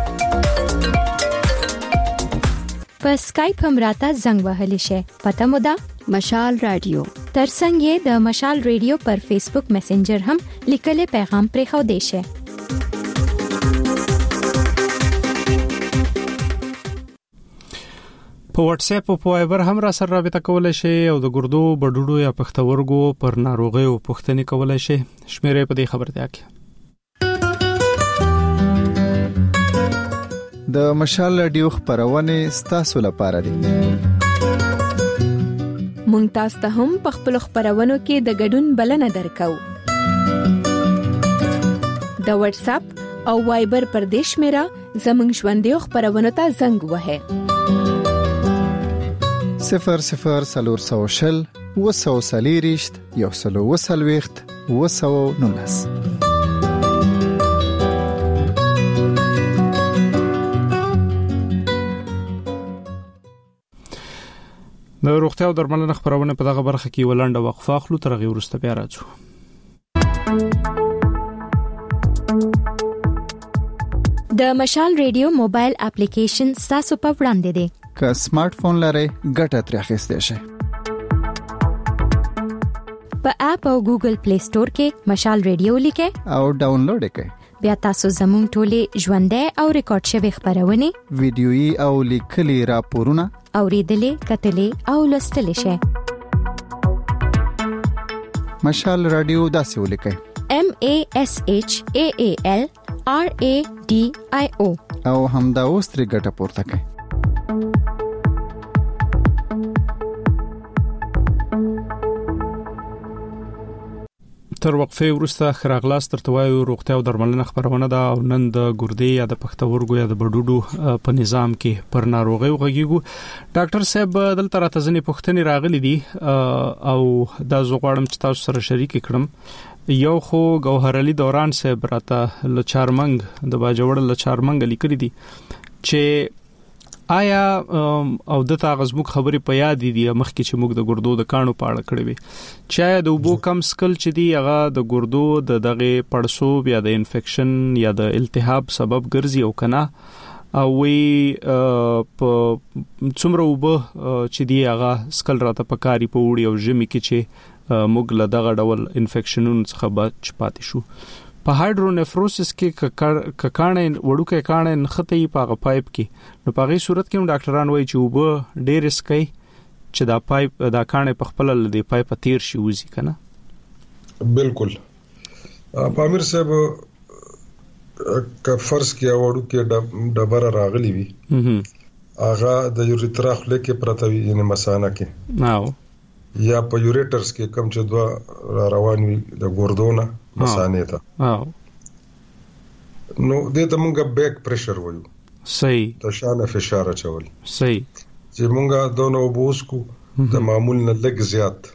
په اسکایپ هم راته زنګ وهلی شي پته مو ده مشال رادیو ترڅنګ یې د مشال رادیو پر فیسبوک میسنجر هم لیکل پیغام پرې خو دی شي په واتس اپ او په وایبر هم را سره رابطه کولای شي او د ګردو بډوډو یا پښتورګو پر ناروغیو پوښتنې کولای شي شمیرې په دې خبرتیا کې د مشال رادیو خبرونه ستاسو لپاره دي مونږ تاسو ته هم په خپل خبرونو کې د ګډون بلنه درکو د واتس اپ او وایبر پر دیش میرا زمنګ ژوندې خبرونه ته زنګ وهه صفر صفر سلور سوشل وسو سلیریشت یو سلو وسلويخت وسو نونس د روغتیا او درملنه خبرونه په دغه برخه کې ولنډه وقفه اخلو تر غي ورسته بیا راځو د مشال رادیو موبایل اپلیکیشن تاسو په وړاندې دی که سمارټ فون لرئ ګټه ترې اخیستئ شئ په اپ او ګوګل پلی سٹور کې مشال رادیو لیکئ او ډاونلوډ کړئ بیا تاسو زموږ ټولې ژوندۍ او ریکارډ شوی خبرونه ویډیويي او لیکلي راپورونه اوریدلې کتلې او لوستلې شئ مشال رادیو داسې ولیکئ M A S H A A L R A D I O او همدا اوس ترې ګټه پورته کړئ تر وقفه وروسته خراغلاس ترتوایو روغتیا او درملنه خبرونه ده او نن د ګردې یا د پښتورګو یا د بډوډو په نظام کې پر ناروغي وغږیږو ډاکټر صاحب دلته راته ځنې پوښتنې راغلي دي او دا زه غواړم چې تاسو سره شریک کړم یو خو گوهر علي دوران صاحب راته لچارمنګ د باجوړ لچارمنګ لیکلي دي چې آیا او د تاغزموک خبرې په یاد دي مخکې چې موږ د ګردو د کانو په اړه کړې وي چې د وبو کم سکل چې دی هغه د ګردو د دغه پړسوب یا د انفیکشن یا د التهاب سبب ګرځي او کنه او وی په څومره وبو چې دی هغه سکل راته پکاري په وړي او ژمي کې چې موږ له دغه ډول انفیکشنونو څخه بچ پاتې شو په هایډرونیفروسس کې ککانې وړوکې کانې نخته یې په پایپ کې نو په غي صورت کې ډاکټران وایي چې وب ډېر اسکي چې دا پایپ دا کانې په خپل د پایپ تیر شي وځي کنه بالکل پامیر صاحب که فرض کې وړوکې ډبره راغلی وي هغه د یوریترا خله کې پرته وي یعنی مثانه کې ناو یا په یوریټرز کې کم چې دوا روان وي د ګوردونه مثانه ته او نو دې ته موږ بیک پریشر وایو صحیح د شانه فشار چول صحیح چې مونږه دونو بوس کو د معمول نه لږ زیات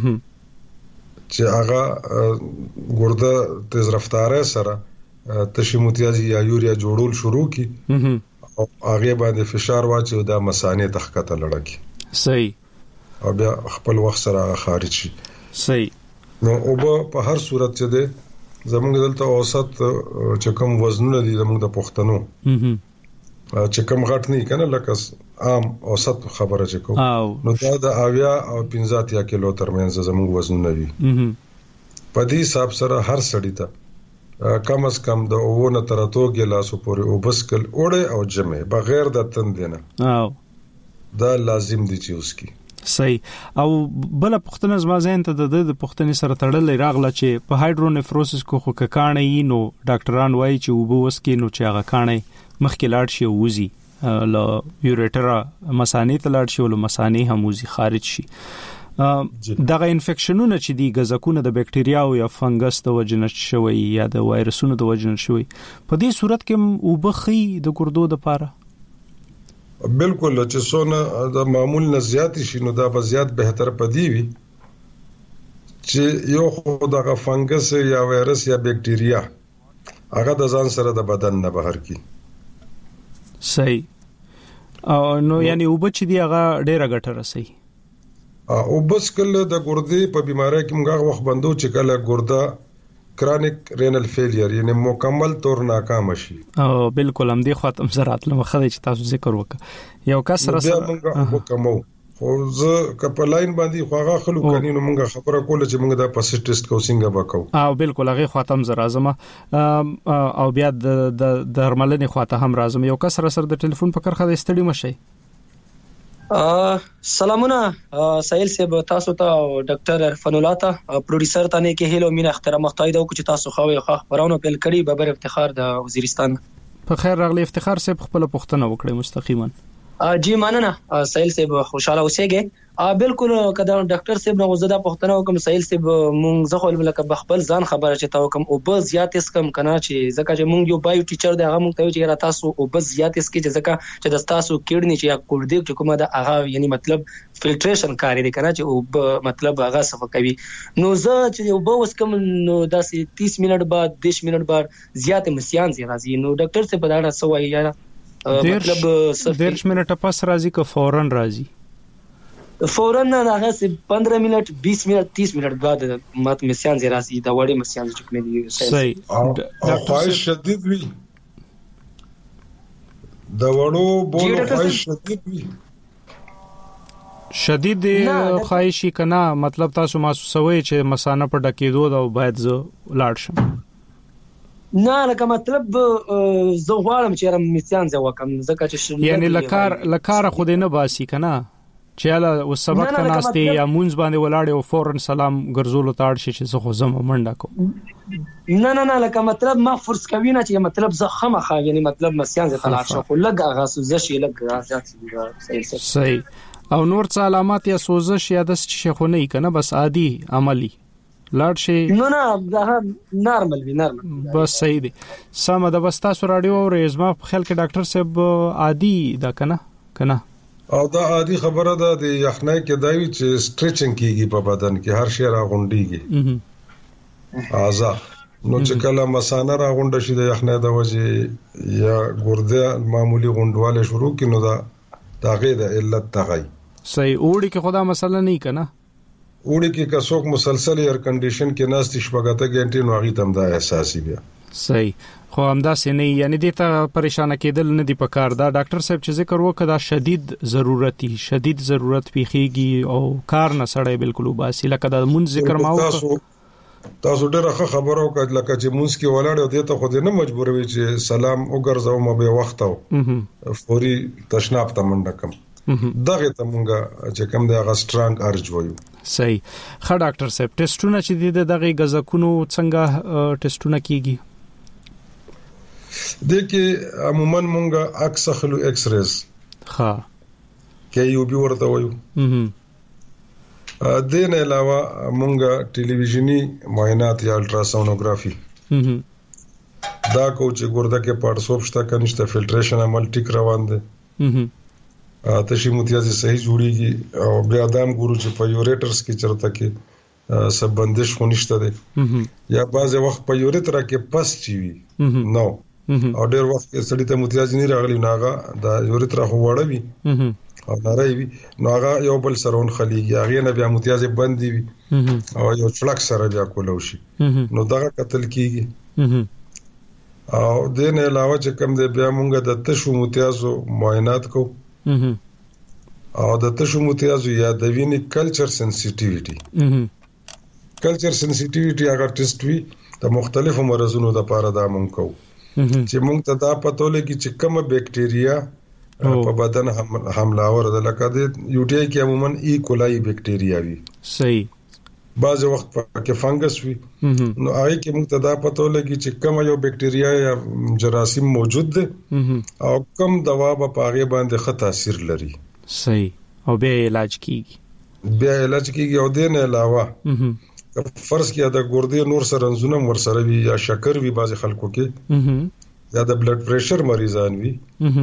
چې هغه ګرده تیز رفتاره سره تشی متیازي یا یوریا جوړول شروع کی او هغه باندې فشار واچو د مسانې تخکته لړکی صحیح او بیا خپل وخت سره خارج شي صحیح نو او په هر صورت چې ده زمونږ دلته اوسط چې کوم وزنونه دي زمونږ د پښتنو چې کوم غټ نه کنه لکه عام اوسط خبره چې کوم نو دا د اویا او پنځه اتیا کیلو ترمنځ زمونږ وزنونه دي په دې حساب سره هر سړی ته کم از کم د اوونه تر اتو ګلاسو پورې او بسکل اوړه او جمع بغیر د تندنه او دا لازم دي چې اوس کی صحیح او بل پختنه زما زین ته د د پختنې سره تړلې راغله چې په هایدرونیفروسس کو خو ککانې نو ډاکټران وایي چې وبو وسکي نو چې هغه کانې مخکې لاړ شي وزي ل یوریټرا مسانې ته لاړ شي ول مسانې هم وزي خارج شي دغه انفیکشنونه چې دی غزکونه د بکټریا او یا فنګس د وجنه شوی یا د وایرسونو د وجنه شوی په دې صورت کې وبخي د ګردو د پاره بالکل چې څونه د معمول نه زیات شي نو دا به زیات بهتر پدی وي چې یو خو دغه فنګس یا وایرس یا بکټریا هغه د ځان سره د بدن نه بهر کی صحیح او نو یعنی وبچ دی هغه ډیره ګټه رسي او بس کله د ګردې په بیماری کې موږ وخت بندو چې کله ګرده کرونیک رینل فیلیر یعنی مکمل طور ناکام شي او بالکل هم دی ختم زراعت لمخه چې تاسو ذکر وکړه یو کس سره موږ وکمو خو زه کپلاین باندې خواغه خلک کني نو موږ خبره کوله چې موږ د پس ټیسټ کو څنګه وکاو او بالکل هغه ختم زرازمه او بیا د درملنې خواته هم راځم یو کس سره سره د ټلیفون په کرخه استړی مشي سلامونه سایل صاحب تاسو ته ډاکټر عرفان الله ته پروډوسر ته نه کې هلو مين احترام مختای دا چې تاسو خو خو خبرونه پیل کړی به بر افتخار د وزیرستان په خیر راغلی افتخار صاحب خپل پښتنه وکړي مستقیما جی مننه سایل صاحب خوشاله اوسئ بالکل کدا ډاکټر صاحب نو زدا پښتنه کوم سایل صاحب مونږ زه خو لکه بخبل ځان خبره چې تا کوم او بس زیات اس کم کنه چې زکه چې مونږ یو بایو ټیچر دی هغه مونږ ته چې را تاسو او بس زیات اس کې چې زکه چې د تاسو کډنی چې یا کوړدی چې کومه د هغه یعنی مطلب فلټریشن کاری دی کنه چې او مطلب هغه صفه کوي نو زه چې او بس کم نو داسې تیس منټ بعد دیش منټ بعد زیات مسیان زی راځي نو ډاکټر صاحب دا څه وایي یا مطلب دیرش منټه پس راځي که فورن راځي فورن نه هغه پندرہ منټ بیس منټ تیس منټ بعد مات مسیان زی راځي دا وړي مسیان چې کوم دي صحیح ډاکټر شدید وی دا وړو بولو خواهش شدید وی شدید خواهشي کنا مطلب تاسو محسوسوي چې مسانه په ډکیدو دا باید زه لاړ شم نه لکه مطلب زه غواړم چې رم مسیان زه وکم زکه چې یعنی لکار لکار خو دې نه باسي کنا چې اله وسبق کناستي یا مونږ باندې ولاړ او فورن سلام ګرځول تاړ شي چې زه خو زم منډه کوم نه نه نه لکه مطلب ما فرض کوي نه چې مطلب زه خمخه یعنی مطلب مسیان زه تلاش خو لګ هغه سوزش لګ ځات صحیح او نور څه علامات یا سوزش یا د څه خو نه کنه بس عادي عملی لاړ شي نو نه دا نارمل وی نارمل بس صحیح دي سم د بس تاسو رادیو او رزما په خیال کې ډاکټر صاحب عادي دا کنه کنه او دا عادي خبره ده د یخنۍ کې دایي چې سټریچینګ کیږي په بدن کې هر شی راغونډيږي اعضاء نو چې کله مسانه راغونډ شي د یخنۍ د وجې یا ګرده معمولی غونډواله شروع کینو دا داغه د علت تغی صحیح اوړي کې خدا مسله نه کنه اوړي کې کڅوک مسلسل ایر کنډیشن کې ناستې شپږته غنټې نو هغه تم دا احساسي بیا صحیح خو همدا سنې یعنی د ته پریشان کېدل نه دی پکار دا ډاکټر صاحب چې ذکر وکړه شدید ضرورتي شدید ضرورت پیخيږي او کار نه سړی بالکل وباسي لکه د مونږ ذکر ما وکړه تاسو ډېر ښه خبرو کړل لکه چې مونږ کې ولاړ دی ته خو دې نه مجبوروي چې سلام وګرځاو مو به وخت او فوري تشناب ته منډه کم دغه ته مونږه چې کوم دی هغه سترانګ ارج وایو صحیح ښه ډاکټر صاحب ټیسټونه چې د دغه غزکونو څنګه ټیسټونه کیږي دغه عموما مونږه اکس خلو ایکس ریز ها کې یو بي ورته وایو ا د نه علاوه مونږه ټلویزیونی معاینات یا الټراسونوګرافي دا کو چې ګرده کې پړسوب شته کنيشته فلټریشن عمل ټیک روان دي ا تشي متیازي صحیح جوړیږي او بیا دام ګورو چې په یوریټرز کې چرته کې سب بندش خونشته دي یا بعض وخت په یوریترا کې پس چی وي نو او ډېر وخت کې سړی ته متیازي نه راغلی ناغه دا یوریترا خو وړه وي او نارای وي ناغه یو بل سرون خلیږي هغه نه بیا متیازي بندي وي او یو چلک سره بیا کولو شي نو دغه قتل کیږي او د نه علاوه چې کوم دی بیا مونږ د تشو متیازو معاینات کو او د تشو متیازو یا د ویني کلچر سنسټیویټي کلچر سنسټیویټي هغه ټیسټ وی د مختلفو مرزونو د پاره دا مونږ کو چې مونږ ته دا پته لګي چې کومه بکټیریا په بدن حمله اور د لکه د یو ټي آی کې عموما ای کولای بکټیریا وي صحیح بعض وخت کې فنګس وي نو هغه کې مونږ ته دا پته لګي چې کومه یو بکټیریا یا جراثیم موجود ده او کوم دوا په هغه باندې ښه تاثیر لري صحیح او بیا علاج کیږي بیا علاج کیږي او د نه علاوه فرض کیا د ګردې نور سرنزونه ور سره وي یا شکر وي بعض خلکو کې یا د بلډ پریشر مریضان وي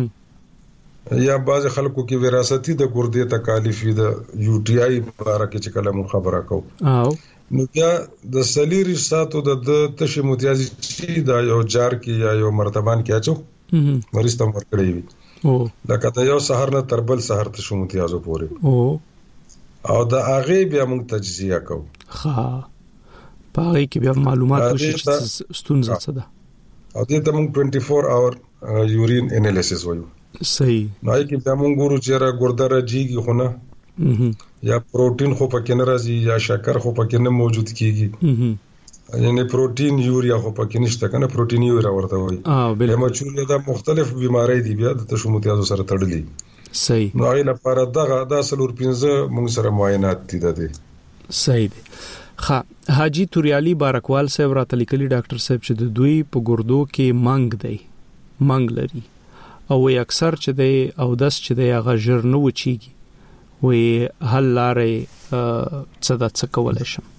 یا بعض خلکو کې وراثتي د ګردې تکالیف وي د یو ټي آی باره کې چې کله مون خبره کو او نو بیا د سلیری ساتو د تشي متیازي چې دا یو جار کې یا یو مرتبان کې اچو مریض ته ورکړی وي او لکه ته یو سحر نه تربل سحر ته شو متیازو پوري او او دا هغه بیا موږ تجزیه کوو ها پاره کې بیا معلومات وشي چې ستونزه څه ده او دې ته موږ چوبیس اور یورین انالیسس وایو صحیح نو کې بیا موږ ګورو چې را ګرده راځيږي خو نه یا پروتین خو پکې نه راځي یا شکر خو پکې نه موجود کیږي یعنی پروتین یوریا خو پکې نشته کنه پروتین یوریا ورته وایي اه بالکل مچول دا مختلف بیماری دي بیا د تشو متیازو سره تړلي صحیح نو غي لپاره دغه د سلور پنځه موږ سره معاینات دي د دې صحیح دي ښه حاجی توریالي بارکوال صاحب راته لیکلي ډاکټر صاحب چې د دوی په ګردو کې منګ دی منګ لري او وی اکثر چې دی او داس چې دی هغه ژر نه وچیږي وی حل لارې څه د څه کولای شم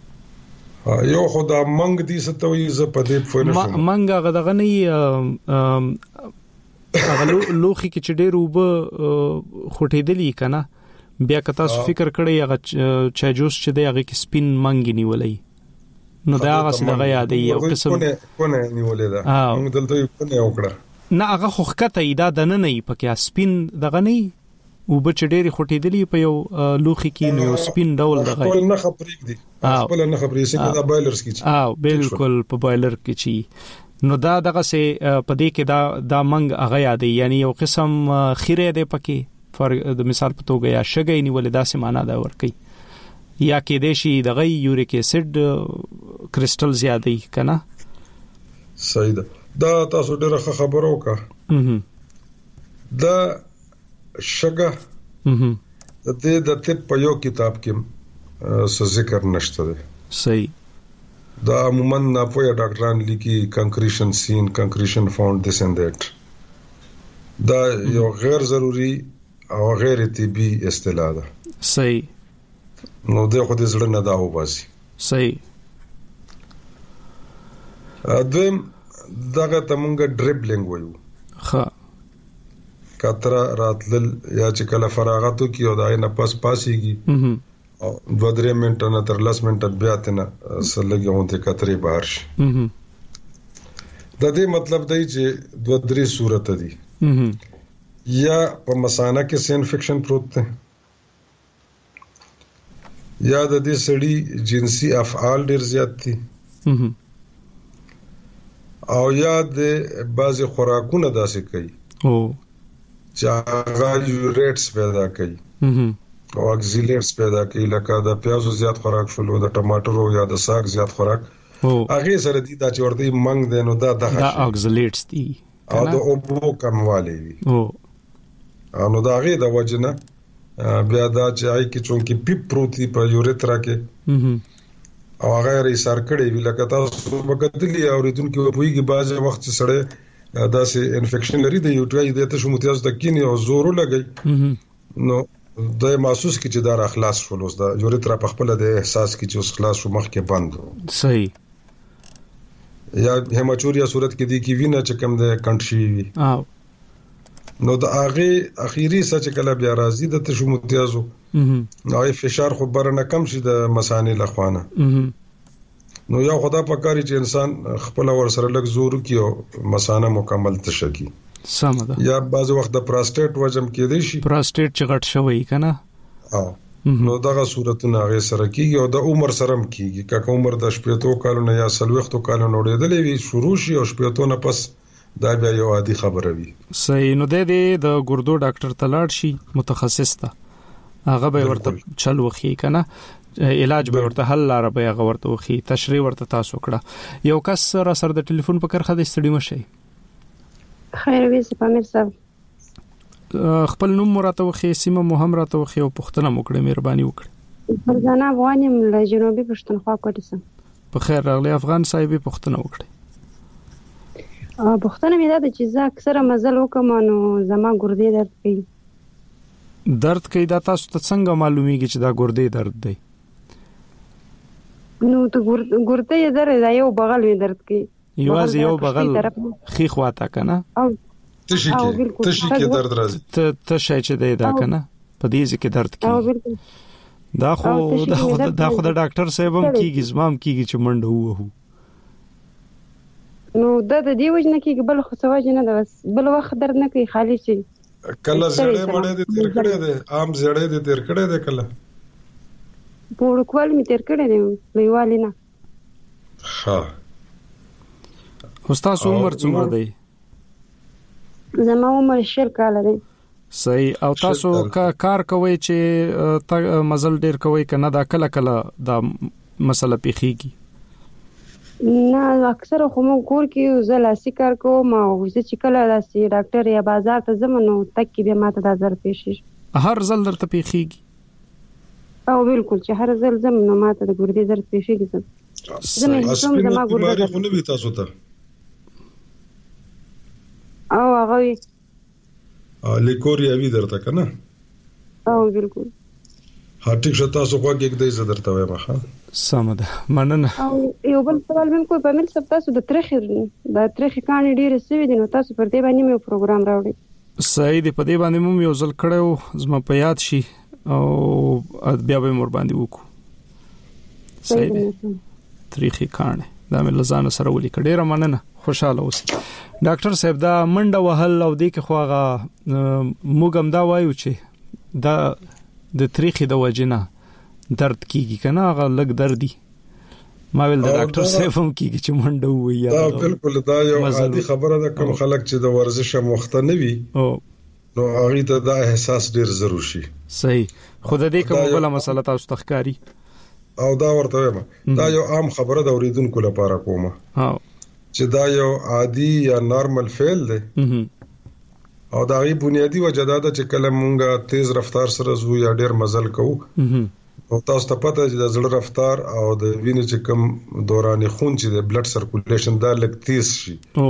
یو خدا منګ دي ستوي ز په دې فونه منګ هغه دغه نه هغه لوخي کې چې ډېر وب خټېدلی کنه بیا کتا سو فکر کړی هغه چا جوس چې دی هغه کې سپین منګ نیولې نو دا هغه څنګه یادې یو قسم کونه نیولې دا موږ دلته کونه وکړه نه هغه خوخته ایدا د نه نه پکې سپین دغه نه وب چې ډېر خټېدلی په یو لوخي کې نو سپین ډول دغه خپل نه خبرې دي خپل نه خبرې چې دا بایلرز کې اه بالکل په بایلر کې چی نو دا دغه سه پدې کې دا دا منګ هغه یادې یعنی یو قسم خیره ده پکې فر د مثال په توګه یا شګې نیولې داسې معنا دا ورکي یا کې دیشي دغه یوریک اسید کرسټل زیاتې کنه صحیح ده دا تاسو ډیره خبرو کا دا شګه د دې د طب په یو کتاب کې څه ذکر نشته ده صحیح دا عموما ناپوهه ډاکټران لیکي کنکریشن سین کنکریشن فاوند دس اند دیٹ دا یو غیر ضروری او غیر طبي اصطلاح ده صحیح نو د خو دې زړه نه دا وباسي صحیح ادم دغه تمونګه ډریبلینګ وایو ها کتره راتل یا چې کله فراغتو کې او دای نه پس پاسيږي او دوه درې منټه نه تر لاس منټه بیا تنه سلګي اونته کتري بهر شي د دې مطلب دی چې دوه درې صورت دي یا په مثانه کې سي انفیکشن پروت ده یا د دې سړي جنسي افعال ډیر زیات دي او یا د بعضي خوراکونه داسې کوي او چې هغه یوریټس پیدا کوي او اکسیلیټس پیدا کوي لکه د پیازو زیات خوراک شلو د ټماټرو یا د ساګ زیات خوراک هغه سره دي دا چې ورته منګ دي نو دا د دا اکسیلیټس دي او د اوبو کموالی وي او نو دا هغه د وجنه بیا دا چې آی کې چونکی پیپ پروتي په یوریترا کې او هغه یې سر کړی وی لکه تاسو وکړلی او ریدونکو په یوه بعض وخت سره دا سه انفیکشن لري د یو ټي آی د ته شو متیاز د کینی او زور لګي نو د محسوس کی چې دا اخلاص شول اوس دا یوریترا په خپل د احساس کی چې اوس خلاص شو مخ کې بند صحیح یا هیماچوریا صورت کې دي کې وینه چې کم ده کنټشي وي او نو د هغه اخیری سچ کله بیا راځي د تشو متیازو نو ای فشار خو برنه کم شي د مسانې لخوانه نو یا خدا په کاری چې انسان خپل ور سره لګ زور کیو مسانه مکمل تشکی سم ده یا بعض وخت د پراسټیټ وجم کې دی شي پراسټیټ چې غټ شوی کنه او نو دغه صورتونه هغه سره کیږي او د عمر سره کیږي کله عمر د شپږو کالونو یا سلوختو کالونو ډېدلې وي شروع شي او شپږو نه پس دا بیا یو عادي خبره وي. صحیح. نو د دې د ګردو ډاکټر تلاړ شي متخصص ته هغه به ورته چل وخی کنه علاج به ورته حل لاره به هغه ورته وخی تشریح ورته تاسو کړه. یو کس را سره د ټلیفون په کرخه د استډی مشه خیر وي سپامیر صاحب خپل نوم مراته وخی سیمه مهم راته وخی او پښتنه موکړه مهرباني وکړه. فرزانه افغانیم له جنوبي پښتونخوا کوټه سم. په خیر راغلی افغان صاحب پښتنه وکړه. ا پښتنه مې دا چې زه اکثره مزل وکم نو زما ګردې درد کوي. درد کوي دا تاسو ته څنګه معلومیږي چې دا ګردې درد دی؟ نو ته ګردې درد دا یو بغل وی درد کوي. یوازې یو بغل خې خواته کنه؟ او تشی کې تشی کې درد راځي. ته ته شای چې دی دا کنه په دې ځکه درد کوي. دا خو دا خو دا خو د ډاکټر صاحب هم کیږي زمام کیږي چې منډه وو. نو دا د دې وجه نه کیږي بل خو سواج نه ده بس بل وخت درد نه کوي خالی شي. کله زړې مړې دې تیر کړې ده عام زړې دې تیر کړې ده کله پوره کول می تیر کړې ده ویوالي نه. ها استاد عمر څومره دی؟ زما عمر شل کال دی. صحیح. او تاسو کار کوي چې مزل ډیر کوي کنه دا کله کله دا مسله پیخیږي؟ نه اکثر خو مو کور کې زلاسي کار کوم او چې کله داسي ډاکټر یا بازار ته زم نو تک کې به ماته دا زر پیښیږي. هر ځل درته پیخیږي؟ او بالکل چې هر ځل زم نو ماته د ګردې زر پیښیږي. زم زم زما ګردې خو نه وي تاسو ته او هغه لیکوریا وی درته کنه؟ او بالکل. ها ټیک شته تاسو خو کې د عزت درته وایم ښه سم ده مننه. او یو بل سوال مې کوی په مل سب تاسو د ترخ د ترخ کاني ډیر سوي دي نو تاسو پر دې باندې مې پروګرام راوړی. صحیح دی. په دې باندې مې یو ځل کړو زما په یاد شي او بیا به مور باندې وکړو. صحیح دی. ترخ کاني دا مې لزان سره ولي کډیره مننه. خوشاله اوسئ. ډاکټر صاحب دا منډه وهل او د کې خواغه موږ هم دا وایو چې دا د تاریخي د وجنه درد کیږي کنه هغه لګ دردي ما ویل د ډاکټر صاحب هم کیږي چې منډه وایي. دا بالکل دا یو عادي خبره ده کوم خلک چې د ورزش مخته نه وي نو هغه ته دا احساس ډیر ضروري شي. صحیح. خود دې کوم بل مسله تاسو تخکاری او دا ورته وایم دا یو عام خبره د اوریدونکو لپاره کومه ها چې دا یو عادي یا نارمل فعل دی او دا غي بنیادی وجه دا چې کله مونږه تیز رفتار سره زو یا ډیر مزل کوو او تاسو ته پته چې د زړه رفتار او د وینې چې کوم دوران خون چې د بلډ سرکولیشن دا لږ تیز شي او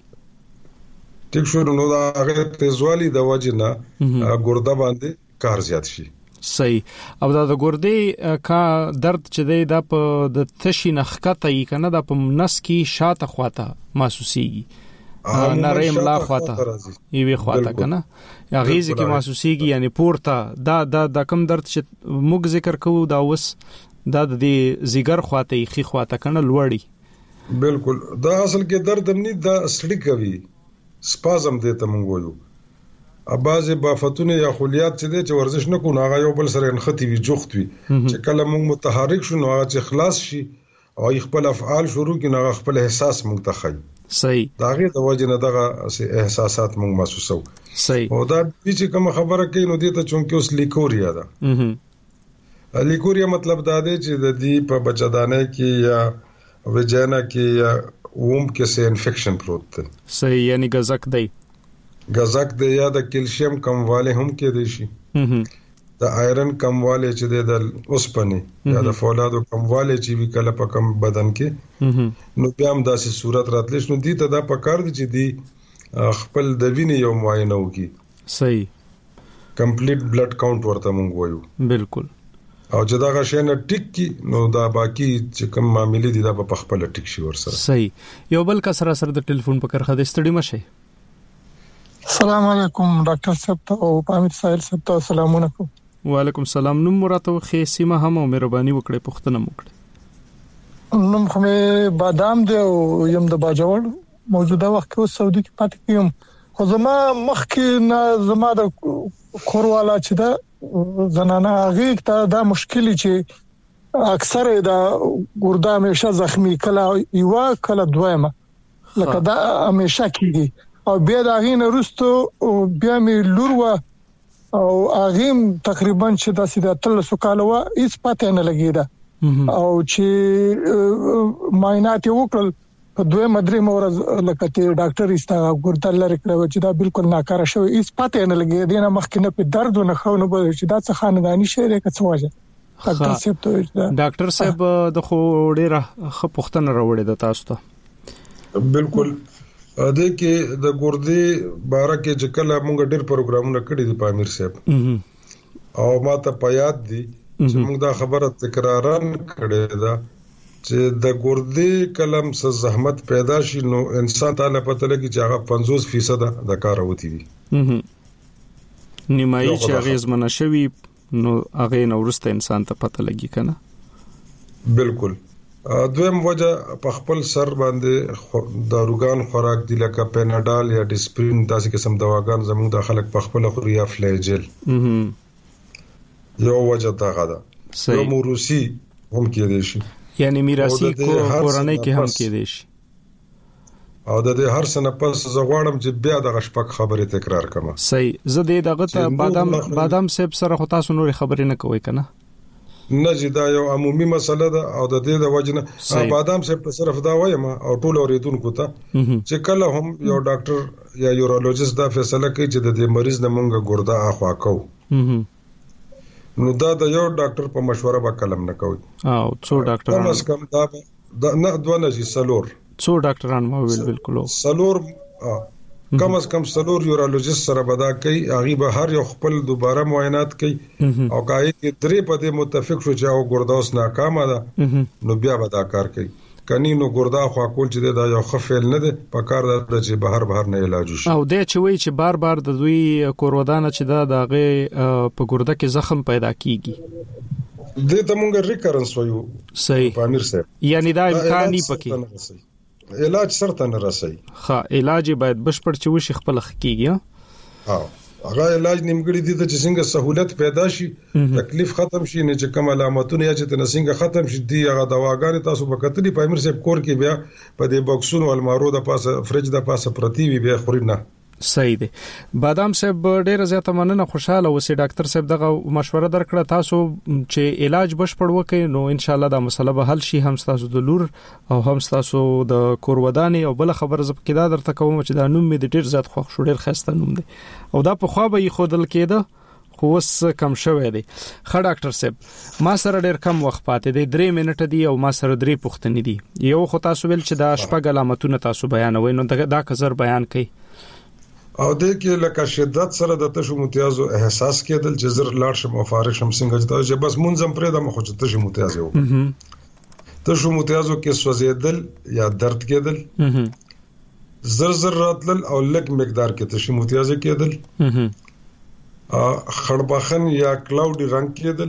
ټیک شو نو دا هغه تیزوالی د وجه نه ګرده باندې کار زیات شي. صحیح. او دا د ګردې کا درد چې دی دا په د تشي نخکته یې کنه دا په نس کې شاته خواته محسوسيږي نرم لا خواته یوه خواته کنه یا غیزه کې محسوسيږي یعنی پورته دا دا د کم درد چې موږ ذکر کوو دا وس دا د زیګر خواته یې خي خواته کنه لوړی. بالکل. دا اصل کې درد هم نه دا سړی کوي سپازم دې ته مونږ وایو. اباظه بافتونه یا خلیات چې د ورزش نه کو هغه یو بل سره انختی وي جوخت وي چې کله موږ متحرک شو نو هغه چې خلاص شي او خپل افعال شروع کړي نو خپل احساس موږ ته خي. صحیح. داغه د وجه نه دغه احساسات موږ محسوسو. صحیح. او دا چې کوم خبره کوي نو دې ته چونکه اوس لیکوریا ده. اها لیکوریا مطلب دا دی چې د دې په بچدانه کې یا وجانا کې یا ووم کې سه انفیکشن پروت ده. صحیح. یعنی غزک دی غزک د یا د کیلشیم کمواله هم کې دی شي د آیرن کمواله چې د اوسپنې یا د فولادو کمواله چې وی کله په کم بدن کې نو بیا هم داسې صورت راتلی نو دي ته دا پکار دي چې دی خپل د وینې یو معاینه وکړي. صحیح. کمپلیټ بلډ کاونټ ورته مونږ وایو. بالکل. او چې دا غشنه ټیک کی نو دا باقی چې کوم معاملې دي دا په خپل ټیک شي ورسره. صحیح. یو بل کسر سره د ټلیفون په کرخه د استډی مشه. السلام علیکم ډاکټر صاحب او پامیر سایل صاحب ته السلام علیکم. وعلیکم السلام. نوم مراتو خې سیمه هم او مهرباني وکړئ پوښتنه وکړئ. نوم خو بادام دی او یم د باجوړ موجوده وخت کې سعودي کې پاتې کیم. خو زما مخکې نه زما د کوروالا چې دا زنانه هغه ته دا مشکل چې اکثر دا ګرده همیشه زخمی کله یو کله دویمه لکه دا همیشه کیږي او بیا دا غین وروسته بیا می لوروا او هغه تقریبا چې دا سیده تل سکالوا هیڅ پته نه لګیدا او چې معاینات وکړل په دوه مدري مورز لکه ته ډاکټر استا ګرده لري کړو چې دا بالکل ناکاره شوی هیڅ پته نه لګی دینه مخکې نه په درد نه خو نه به چې دا څه خاندانی شری که څه وجه. ډاکټر صاحب ته ډاکټر صاحب د خو ډیره خپختنه راوړې د تاسو ته. بالکل د کې د ګردې باره کې چې کله موږ ډېر پروګرامونه کړی دي پامیر صاحب او ما ته پیاد دي چې موږ دا خبره تکرارن کړې ده چې د ګردې کلم څخه زحمت پیدا شي نو انسان تعالی پته لګي چې هغه پنځوس فیصد د کار وتی وي. نیمایي چې هغه زمنه شوی نو هغه نورسته انسان ته پته لګي کنه. بالکل. دویم وجه په خپل سر باندې داروګان خوراک دي لکه پیناډال یا ډیسپرین داسې قسم دواګان زموږ د خلک په خپل خوري یا فلیجل. یو وجه دا غدا. یو موروسی هم کې دي شي. یعنی میراثي کورنۍ کې هم کې دي شي. او د دې هر سنه پس زغواړم چې بیا د غشپک خبره تکرار کړم. صحیح. زه دې دغه ته بادام بادام صاحب سره خو تاسو نور خبرې نه کوئ کنه. نه چې دا یو عمومي مسله ده او د دې د وجنه بادام صاحب په صرف دا وایم او ټول اوریدونکو ته چې کله هم یو ډاکټر یا یورولوژیست دا فیصله کوي چې د دې مریض نه مونږه ګرده اخوا کو نو دا د یو ډاکټر په مشوره به کلم نه کوي. او څو ډاکټران کم کم دا نه دوه نه چې سلور څو ډاکټران مو ویل بالکل سلور کم از کم سلور یورولوژیست سره بدا کوي هغه به هر یو خپل دوباره معاینات کوي او کای کې درې په دې متفق شو چې او ګرداس ناکامه ده نو بیا به دا کار کوي کني نو ګردا خو کول چې دا یو خفل نه ده په کار ده چې بهر بهر نه علاج شي او د چوي چې بار بار د دوی کورودانه چې دا دغه په ګرده کې زخم پیدا کیږي د تمونګ ریکرنس وایو صحیح پامیر صاحب یعنی دا امکان نه پکې علاج سرته نه رسي ها علاج باید بشپړ چې وشي خپل حقيقي ها هغه علاج نیمګړي دي چې څنګه سہولت پیدا شي تکلیف ختم شي نه چې کوم علامتونه یا چې څنګه ختم شي دی هغه دواګانې تاسو په کتلی پامیر صاحب کور کې بیا په دې باکسونو المارو د پاسه فرج د پاسه پرتی وي بیا خوري نه صحیح دی. بادام صاحب ډیر زیاته مننه خوشاله اوسې ډاکټر صاحب دغه مشوره درکړه تاسو چې علاج بشپړ وکړي نو ان شاء الله دا مسله به حل شي هم تاسو د لور او هم تاسو د کوروداني او بل خبر زپ کې دا درته کوم چې دا نوم می د ډیر زیات خوښ شو ډیر خسته نوم دی او دا په خو به یې خودل کېده خو وس کم شوې دی. خا ډاکټر صاحب ما سره ډیر کم وخت پاتې دی درې منټه دی او ما سره درې پوښتنې دي یو خو تاسو ویل چې دا شپږ علامتونه تاسو بیانوي نو دا کزر بیان کړئ او د کې لکه شدت سره د تشو متیازو احساس کېدل چې زر لاړ شم او فارغ شم څنګه چې بس منظم پرې د مخ چې تشو متیازو تشو متیازو کې سوځیدل یا درد کېدل زر زر راتل او لک مقدار کې تشو متیازو کېدل خړبخن یا کلاودي رنگ کېدل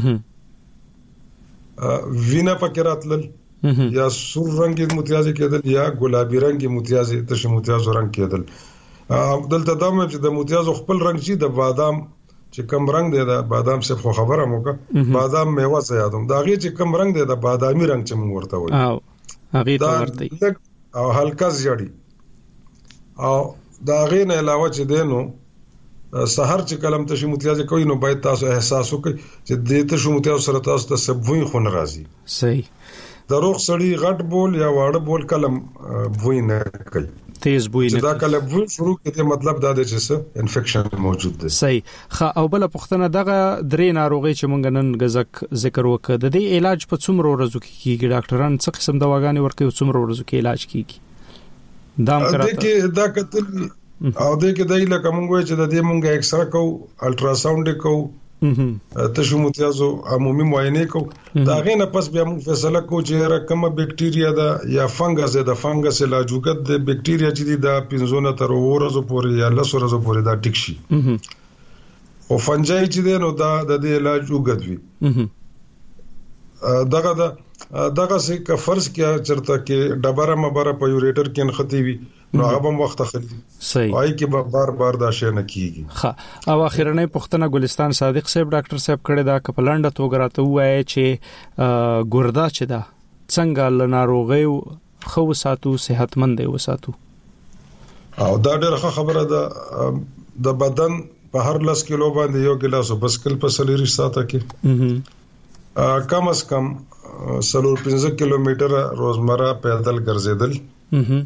وینا پکې راتل یا سور رنگي متیازو کېدل یا ګلابي رنگي متیازو تشو متیازو رنگ کېدل دلته دا مې چې د متیازو خپل رنگ شي د بادام چې کم رنگ دی د بادام څخه خو خبره موکه بادام میوه څه یادوم دا غي چې کم رنگ دی د بادامي رنگ چې موږ ورته وایو او هغه ته ورته او هلکا زیړی او دا غي نه علاوه چې دینو سحر چې کلم ته شي متیازو کوي نو باید تاسو احساس وکړئ چې د ته شو متیازو سره تاسو ته سبوي خون راځي صحیح دروغ سړی غټ بول یا واړه بول کلم وای نه کوي تیز بوی نه دا کله بوی شروع کړي مطلب دا دی چې انفیکشن موجود دی صحیح خا او بل پختنه دغه درې ناروغي چې مونږ نن غزک ذکر وکړ د دې علاج په څومره ورځو کې کیږي ډاکټران څه قسم دواګانې ورکوي څومره ورځو کې علاج کیږي دام کراته دا کې دا کتل او د کې دای لکه مونږ چې د دې مونږه ایکس را کو الټرا ساوند کو ته شو متیازو عمومي معاینه کو دا غینه پس بیا موږ فیصله کو چې رقمه بکټیریا دا یا فنګس دا فنګس لاجوګت د بکټیریا چې دی دا پنځونه تر ورځو پورې یا لس ورځو پورې دا ټیک شي او فنجای چې دی نو دا د دې علاج وګد وي دغه دا دغه څه ک فرض کیا چرته کې ډبره مبره په یوریټر کې نختی وي نو هغه هم وخت اخلي صحیح وای کې به بار بار دا شی نه کیږي ها او اخیرنۍ پښتنه ګلستان صادق صاحب ډاکټر صاحب کړه دا کپلانډه توګه راته وایي چې ګردا چې دا څنګه ل ناروغي خو ساتو صحتمند وساتو او دا ډېر خبره ده د بدن په هر لاس کیلو باندې یو ګلاس بسکل په سلیری ساته کې کم از کم سلور پنځه کیلومتره روزمره پیدل ګرځیدل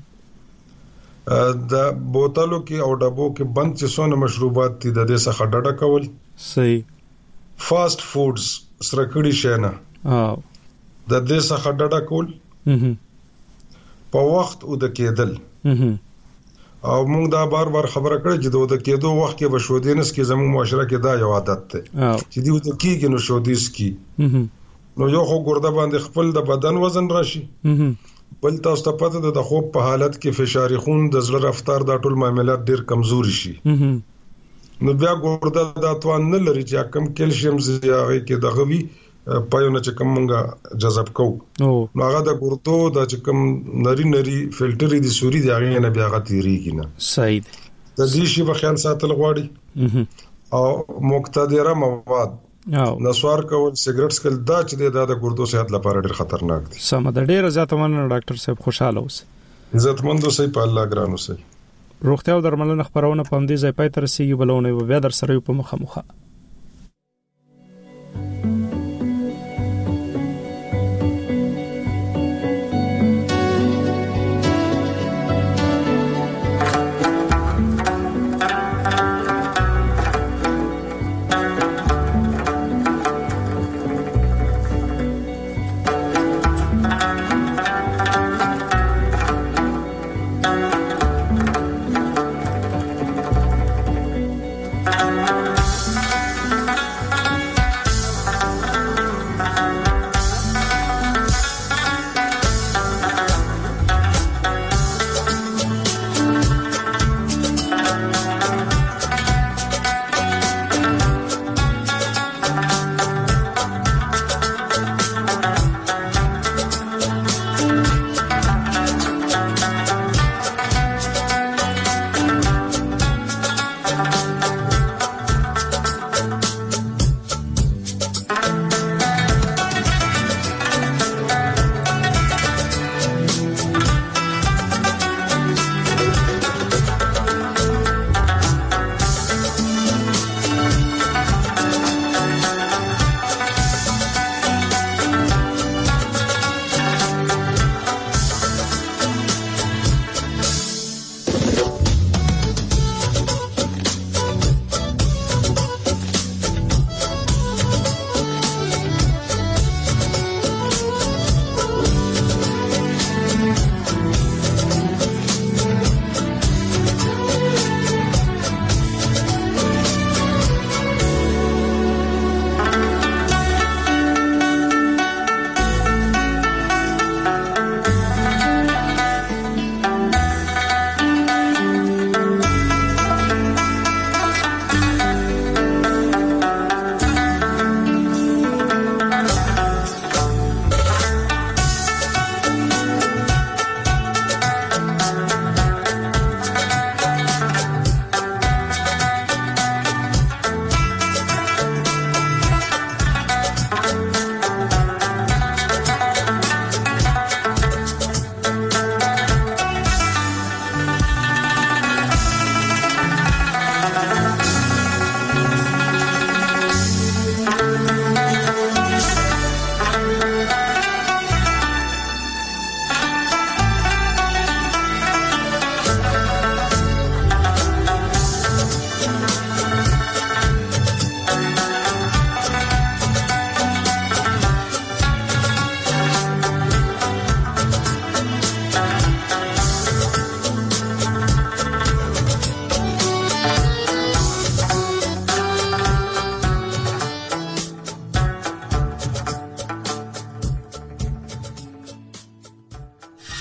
د بوتلو کې او ډبو کې بند چې څونه مشروبات دي د دې څخه ډډه کول صحیح فاست فودز سره کړي شنه او د دې څخه ډډه کول په وخت او د کېدل او موږ دا بار بار خبره کړې چې د کېدو وخت کې بشودینس کې زموږ معاشره کې دا یو عادت ده چې دی د کېږي نو شودیس کې نو یو خو ګرده باندې خپل د بدن وزن راشي بل تاسو ته پته ده خوب په حالت کې فشار خون د زړه رفتار د ټول معاملات ډیر کمزوري شي نو بیا ګرده د توان نه لري چې کم کیلشیم زیاغي کې د غوي پایونه چې کومه جذب کو نو هغه د ګردو د چې کوم نری نری فلټر دي سوري دی هغه نه بیا غتیریږي نه صحیح د دې شی په خیال ساتل غواړي او مقتدره مواد او نسوار کول سیګریټ سکل دا چې د ګردو صحت لپاره ډېر خطرناک دي سم د ډېر زیات مننه ډاکټر صاحب خوشاله اوسئ عزتمند اوسئ په الله ګران اوسئ روغتیا او درملنه خبرونه په همدې ځای پای تر رسیدي بلونه بیا در سره په مخه مخه